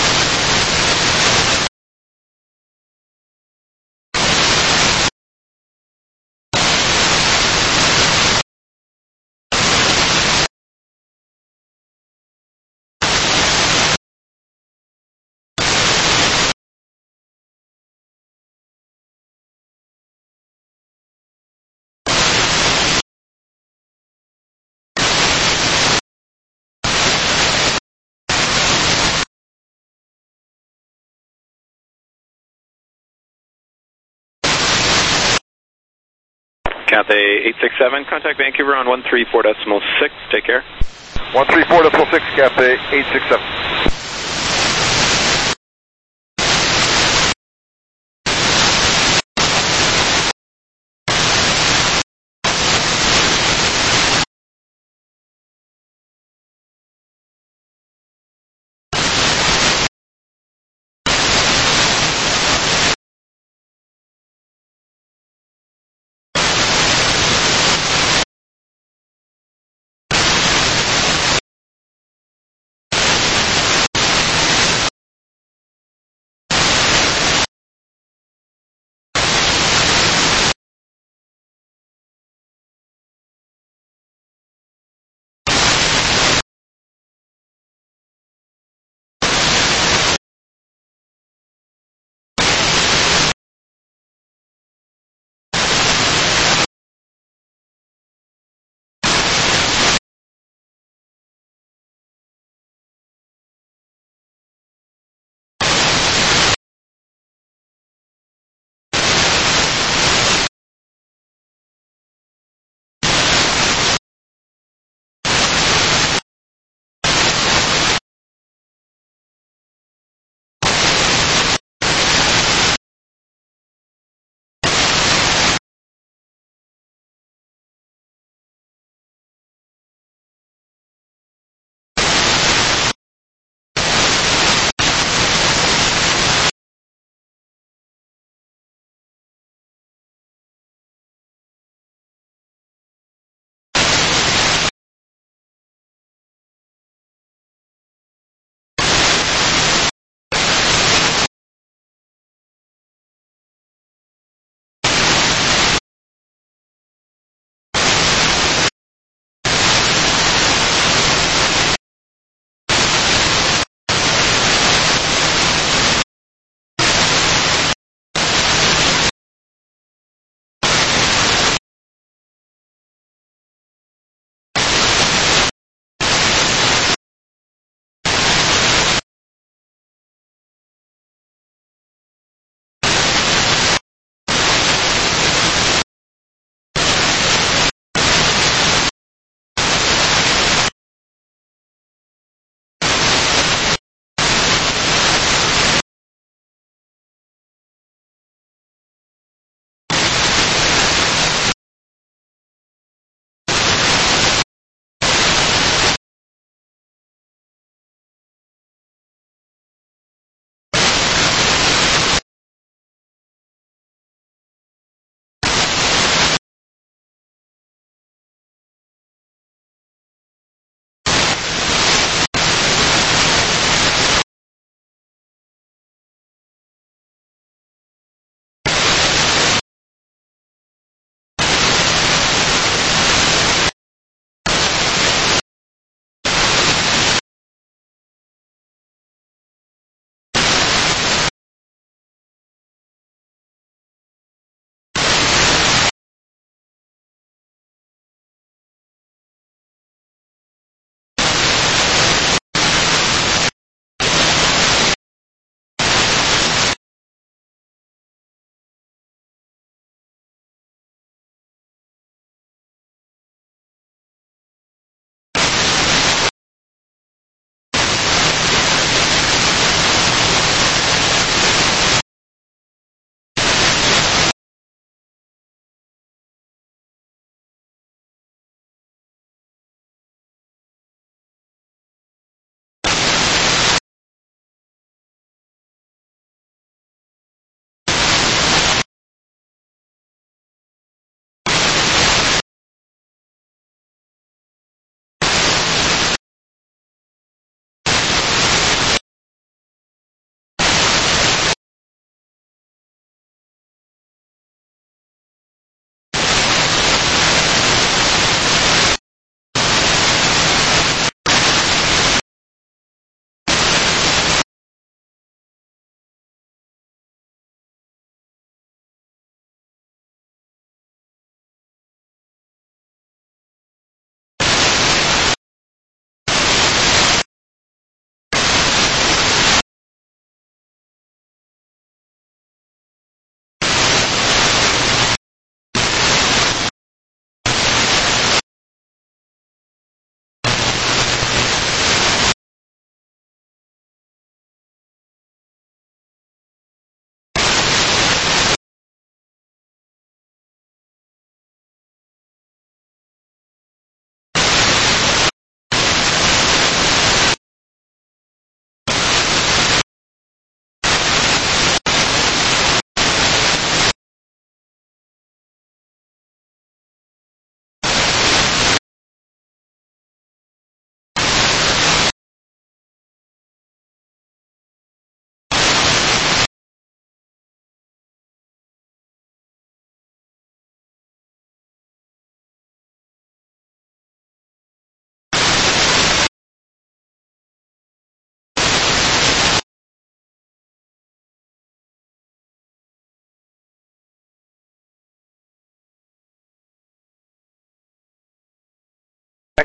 Cathay eight six seven, contact Vancouver on one three four decimal six. Take care. one three four decimal six, Cathay eight six seven.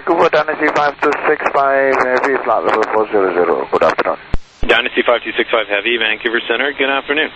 Vancouver, Dynasty five two six five, heavy, flight level four zero zero. Good afternoon. Dynasty five two six five Heavy, Vancouver Center. Good afternoon.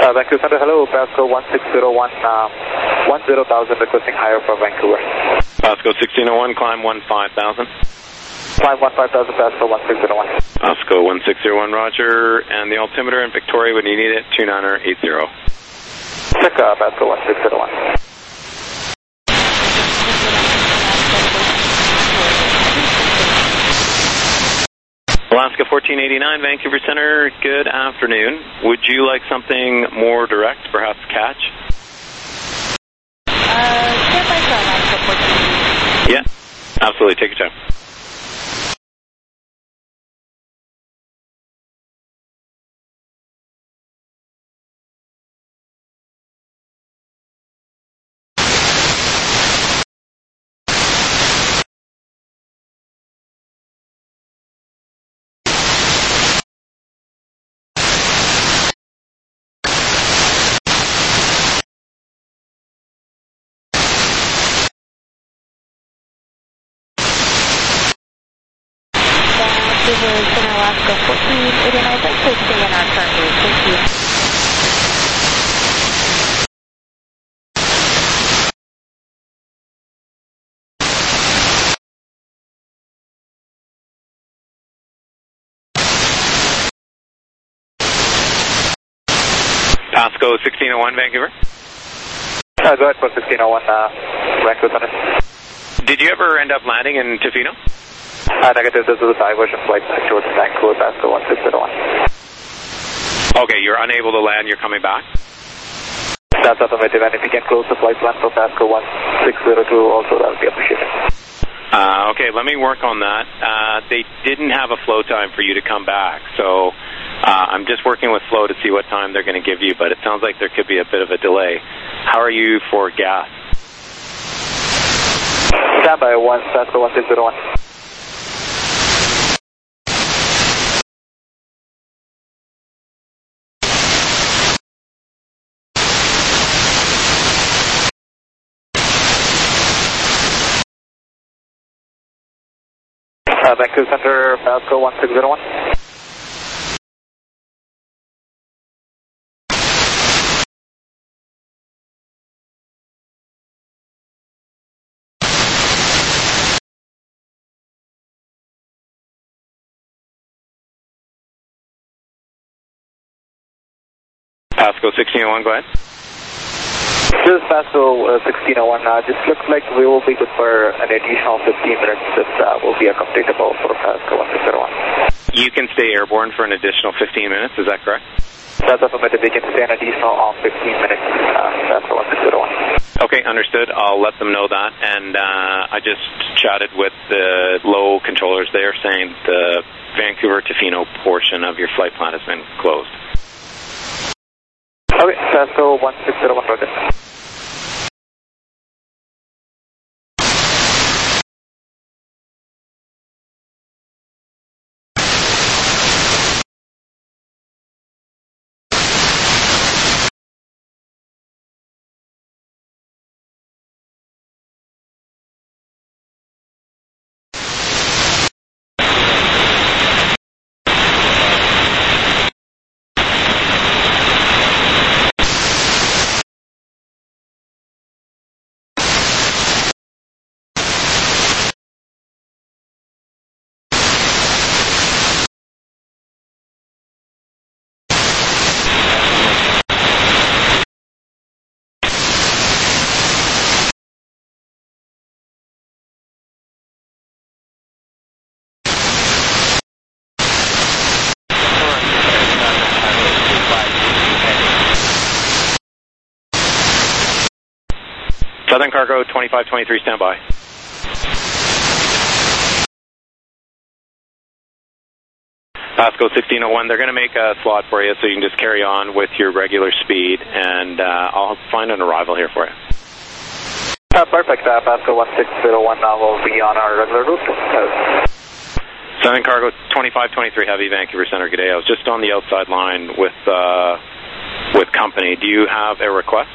Uh, Vancouver Center, hello, Pasco one six zero one, uh, one zero thousand requesting higher for Vancouver. Pasco sixteen oh one, climb one five thousand. Climb one five thousand, Pasco one six zero one. Pasco one six zero one, roger, and the altimeter in Victoria when you need it, two niner eight zero. Check uh, Pasco one six zero one. Alaska fourteen eighty-nine, Vancouver Center, good afternoon. Would you like something more direct, perhaps catch? Uh, stand by for Alaska fourteen eighty-nine. Yeah, absolutely, take your time. Vancouver Center, Alaska fourteen eighty-nine, thanks for staying in our current route. Thank you. Pasco sixteen oh one, Vancouver. Uh, go ahead for sixteen oh one, uh, Vancouver Center. Did you ever end up landing in Tofino? Uh, negative, this is a diversion flight back towards Vancouver, Pasco one six zero one. Okay, you're unable to land, you're coming back? That's affirmative, and if you can close the flight plan for Pasco one six zero two, also that would be appreciated. Uh, okay, let me work on that. Uh, they didn't have a flow time for you to come back, so uh, I'm just working with Flow to see what time they're going to give you, but it sounds like there could be a bit of a delay. How are you for gas? Stand by one, Pasco one six zero one. Uh, Vancouver Center, Pasco one six zero one. Pasco sixteen oh one, go ahead. This is Pasco uh, sixteen oh one. Uh, just looks like we will be good for an additional fifteen minutes. This uh, will be accompanyable for Pasco one six zero one. You can stay airborne for an additional fifteen minutes, is that correct? That's affirmative. We can stay an additional of fifteen minutes. Uh, Pasco one six zero one. Okay, understood. I'll let them know that. And uh, I just chatted with the low controllers there saying the Vancouver Tofino portion of your flight plan has been closed. Okay, Pasco one six zero one, roger. Southern Cargo twenty-five twenty-three, stand by. Pasco sixteen oh one, they're going to make a slot for you so you can just carry on with your regular speed, and uh, I'll find an arrival here for you. Uh, perfect. Uh, Pasco one six zero one now will be on our regular route. Uh, Southern Cargo twenty-five twenty-three, Heavy, Vancouver Center, good day. I was just on the outside line with, uh, with company. Do you have a request?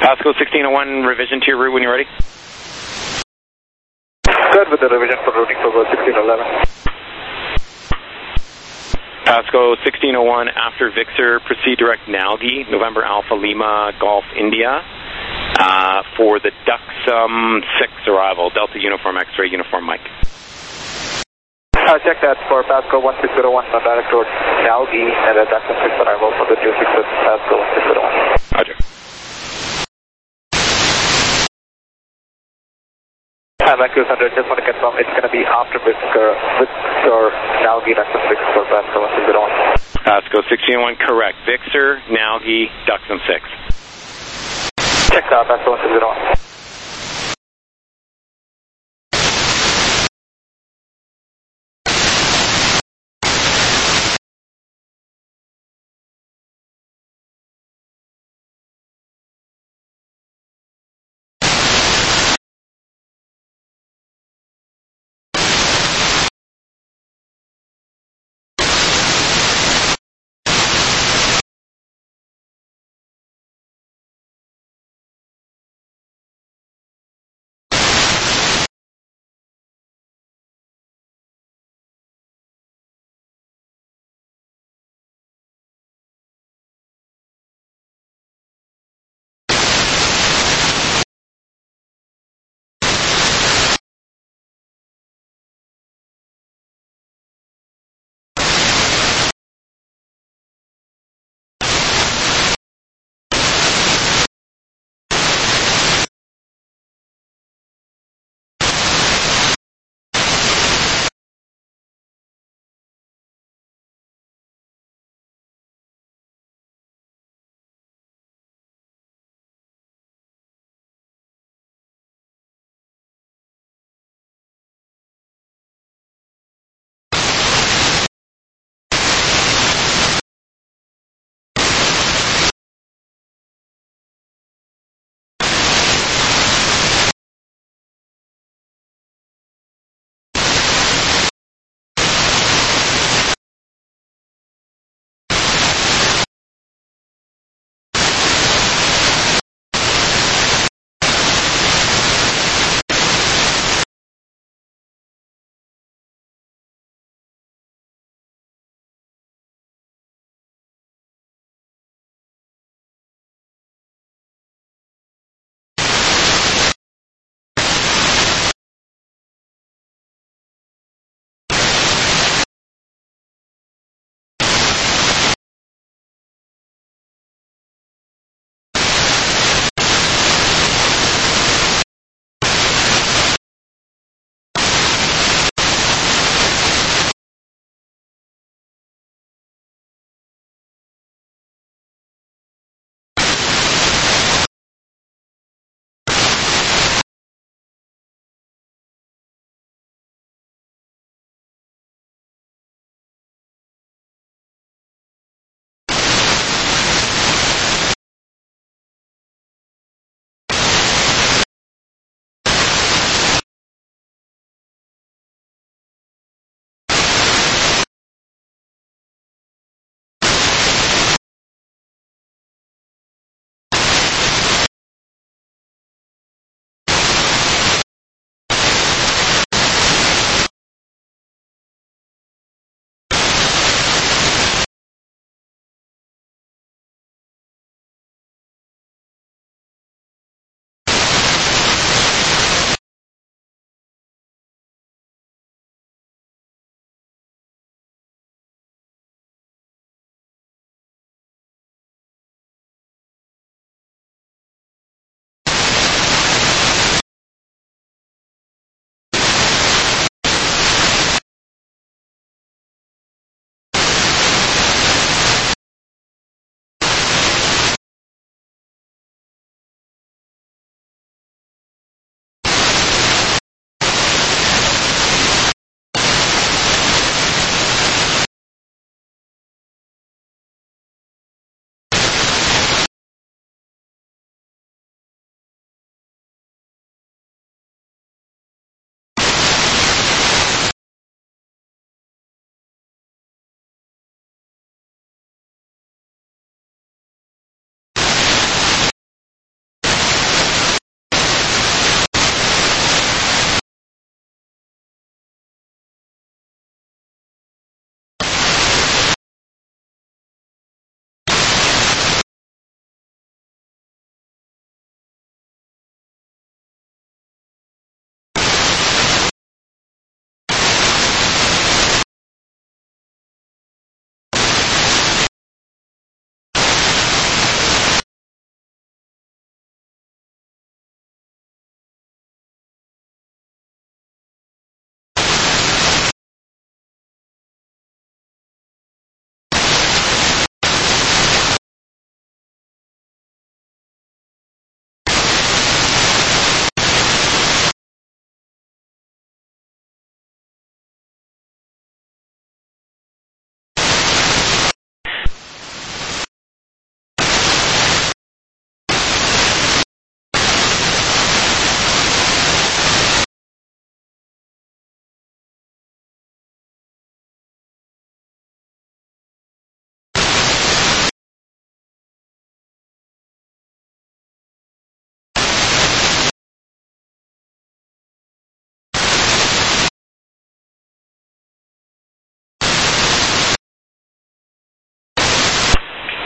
Pasco sixteen oh one, revision to your route when you're ready. Good with the revision for routing for sixteen eleven. Pasco sixteen oh one, after Victor, proceed direct Nalgi, November Alpha Lima, Golf India, uh, for the Duxum six arrival, Delta Uniform X-ray Uniform Mike. Uh, check that for Pasco one six zero one, on direct road Nalgi, and uh, Duxum six arrival for the two six with Pasco one six zero one. Roger. Hi, Vancouver Center, just want to confirm it's going to be after Victor, Victor Nalgi, Duxum six for Pasco one six zero one. Pasco sixteen oh one, correct. Victor, Nalgi, Duxum six. Check out Pasco one six zero one.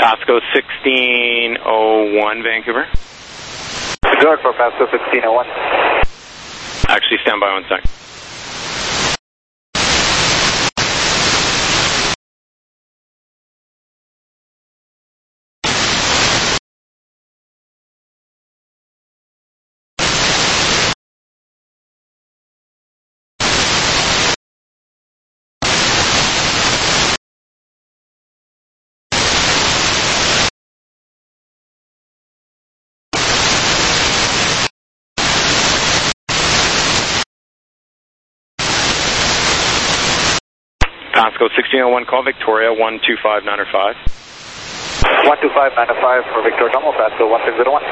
Pasco sixteen oh one, Vancouver. Good luck for Pasco sixteen oh one. Actually, stand by one sec. Pasco sixteen oh one, call Victoria one two five nine five. one two five nine five for Victoria Tomo, Pasco one six zero one.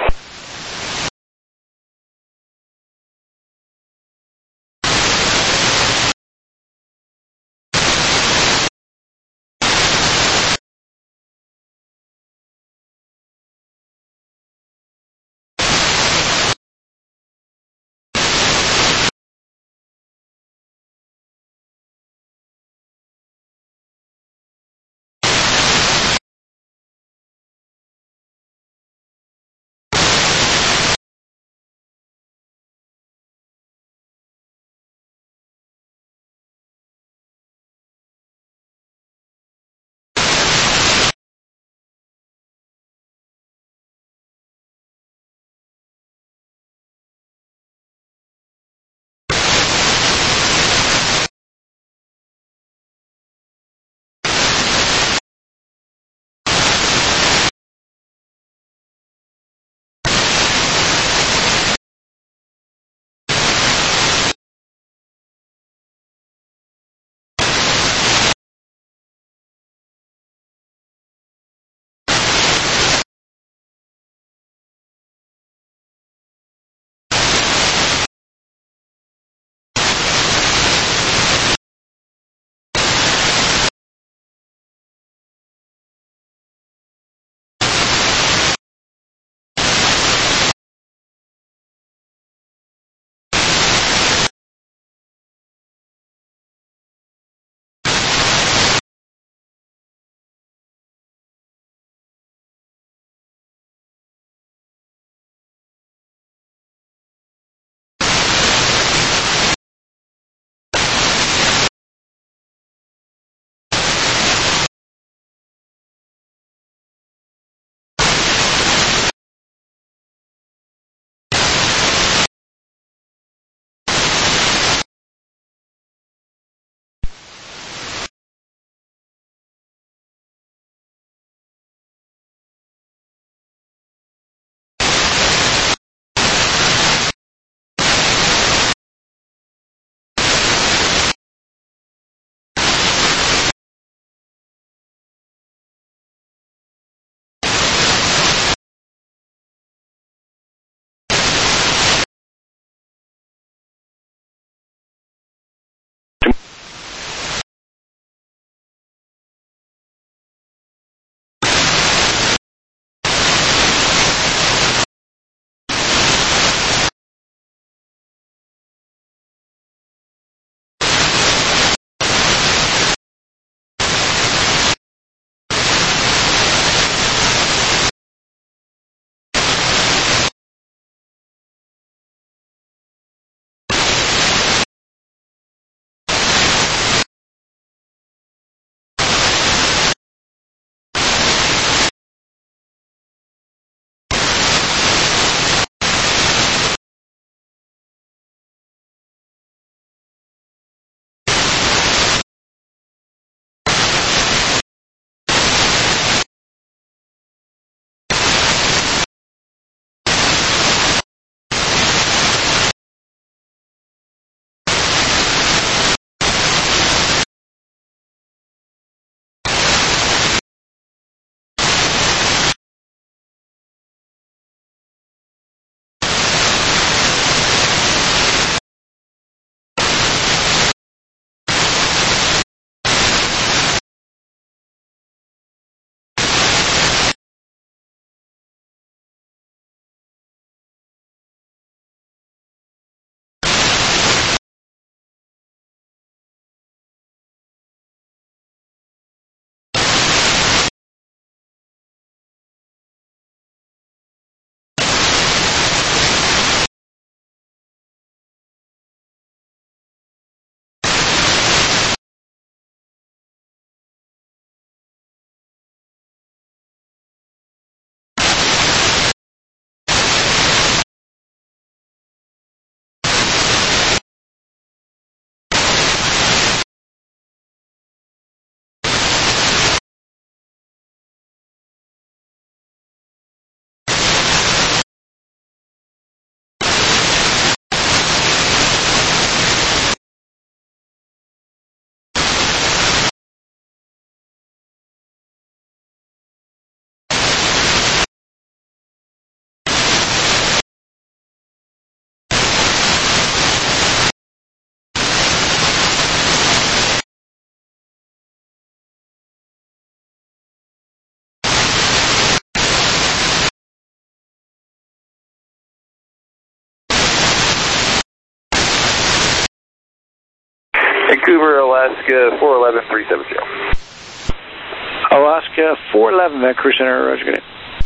Vancouver, Alaska, four eleven three seven zero. Alaska, four eleven, Vancouver Center, roger, good day.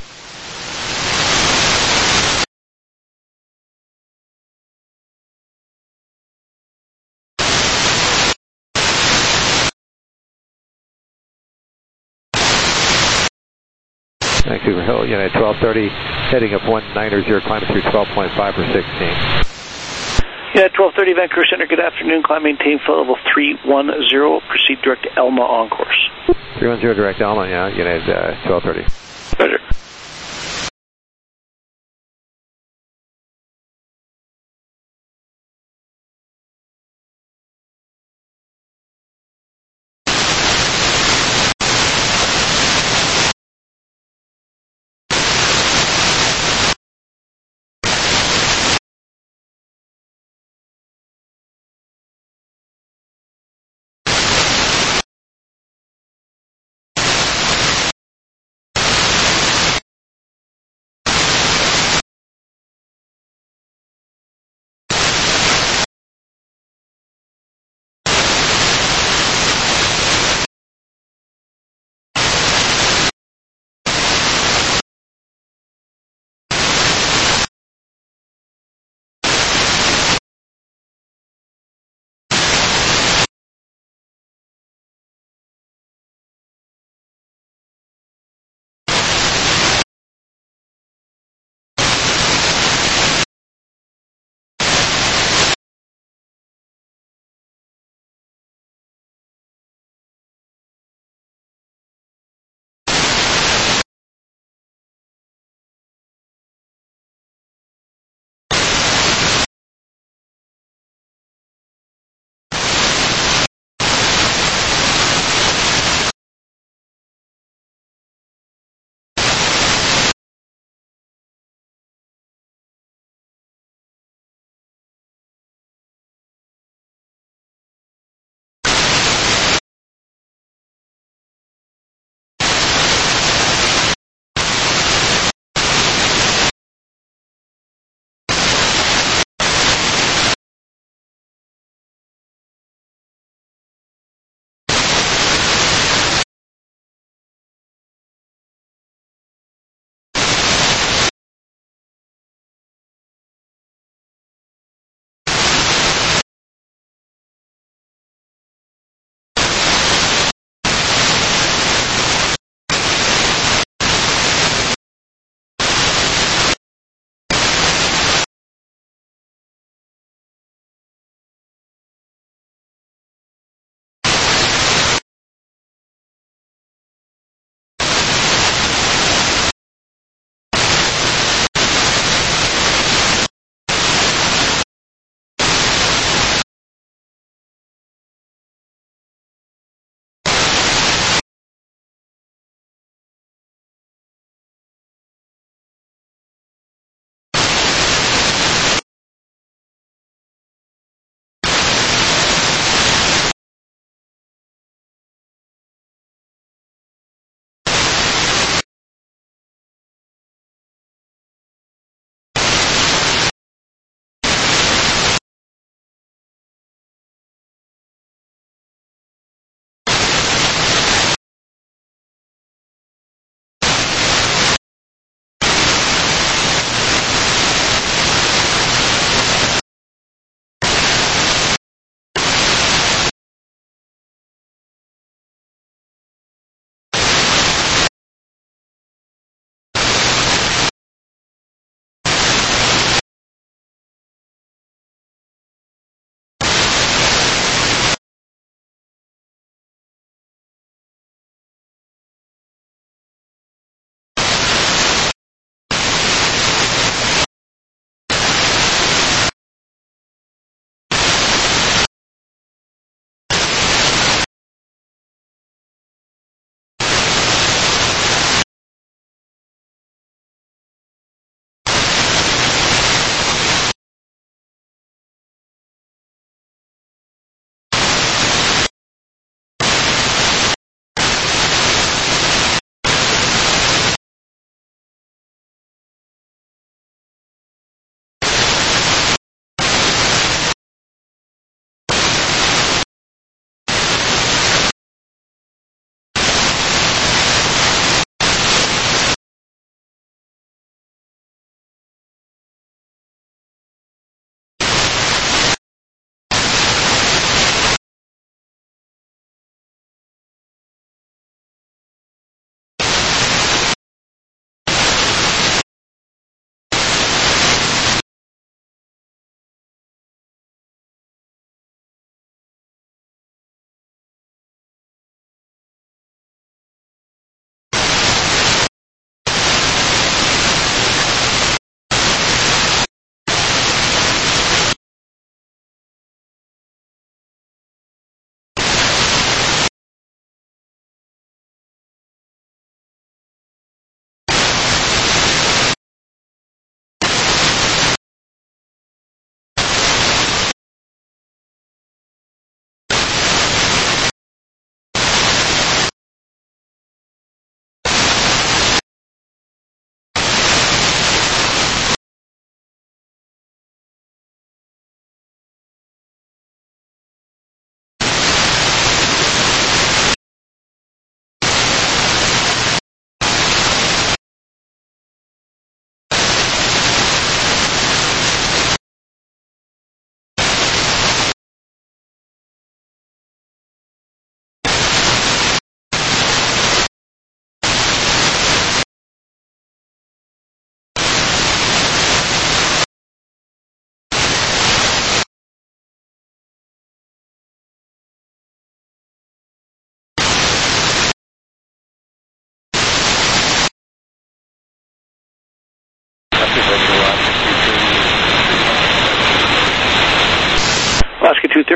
Vancouver Hill, United twelve thirty, heading up one niner zero, climbing through twelve point five for sixteen. Yeah, twelve thirty, Vancouver Center, good afternoon, climb maintain flight level three one zero, proceed direct to Elma on course. three one zero direct Elma, yeah, United uh, twelve thirty. Roger.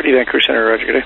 fifty Vancouver Center, roger, good day.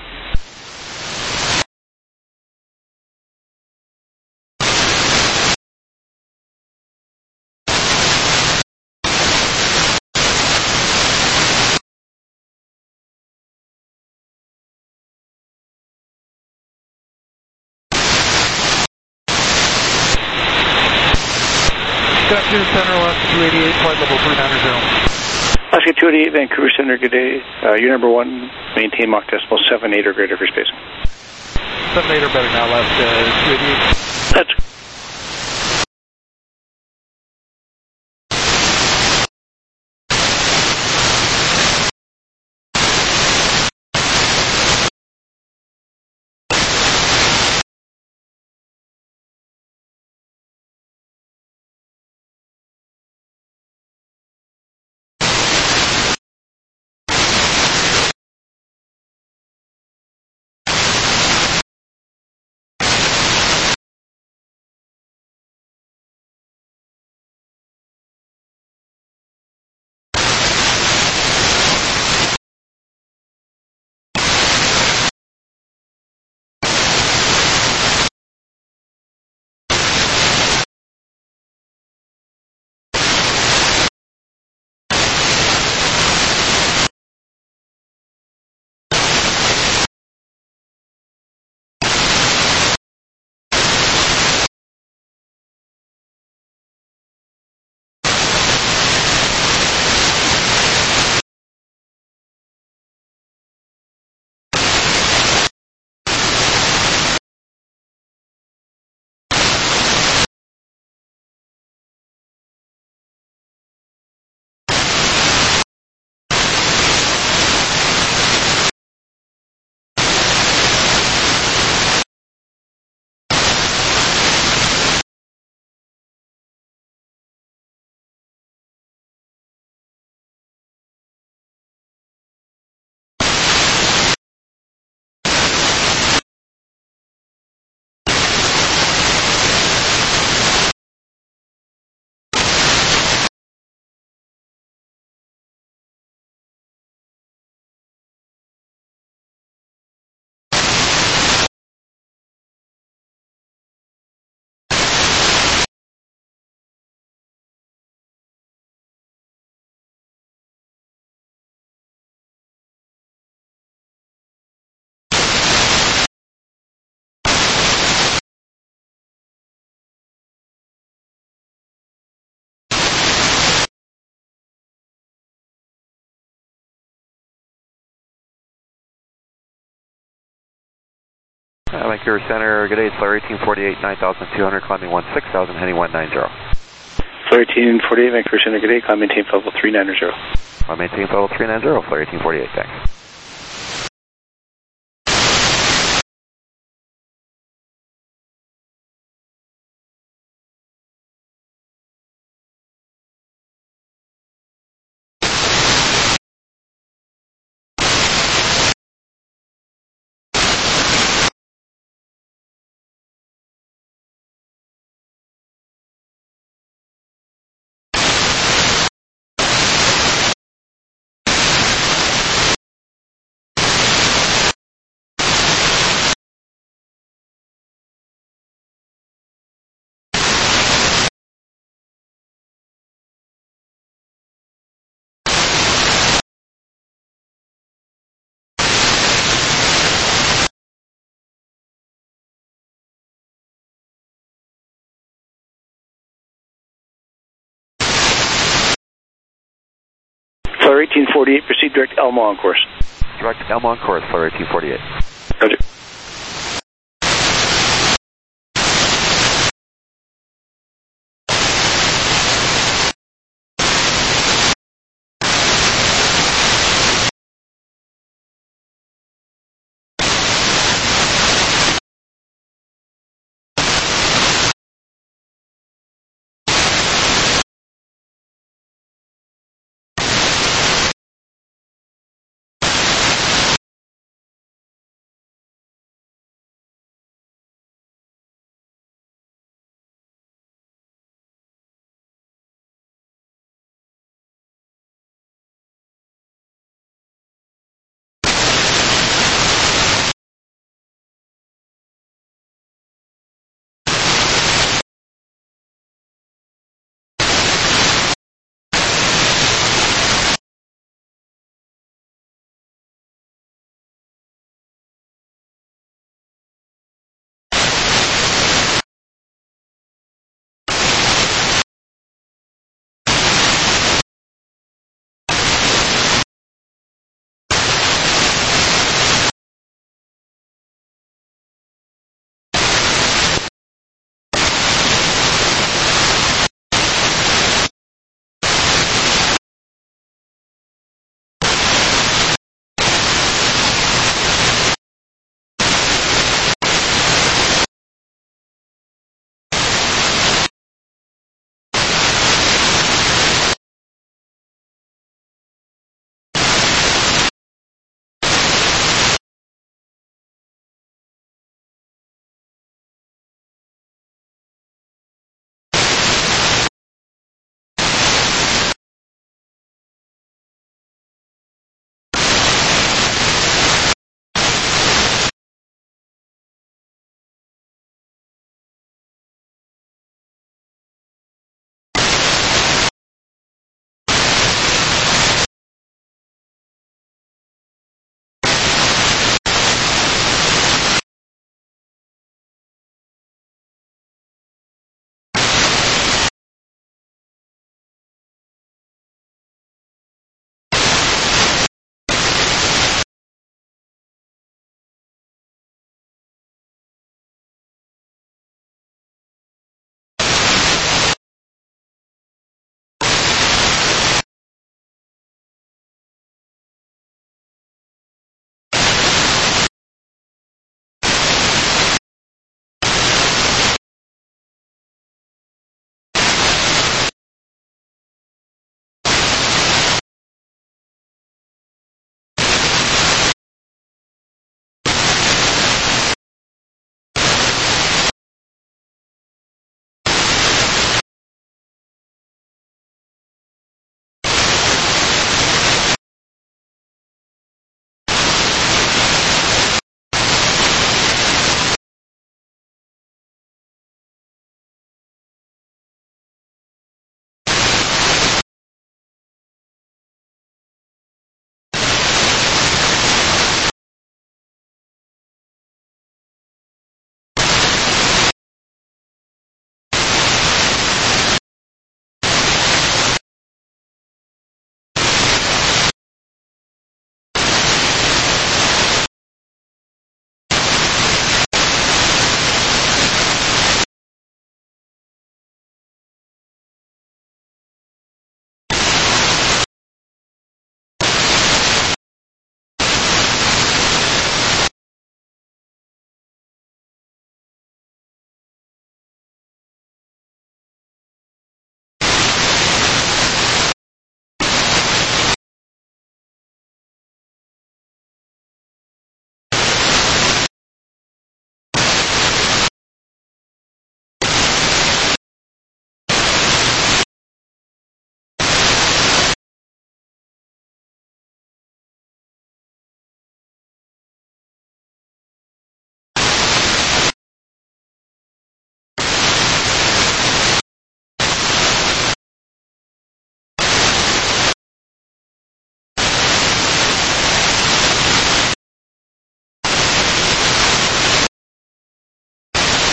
Good afternoon, Center, Alaska two eighty-eight, flight level three nine zero. Alaska two eighty-eight, Vancouver Center, good day. Uh, your number one, maintain Mach decimal seven eight or greater for spacing. seven eight or better now, Alaska two eighty-eight. That's Uh, Vancouver Center, good day, it's Flare eighteen forty-eight, nine thousand two hundred, climbing one six thousand, heading one nine zero. Flare eighteen forty-eight, Vancouver Center, good day, climb maintain level three nine zero. Climb maintain level three nine zero, Flare eighteen forty-eight, thanks. Flare eighteen forty-eight, proceed direct Elma on course. Direct Elma on course, Flare eighteen forty-eight.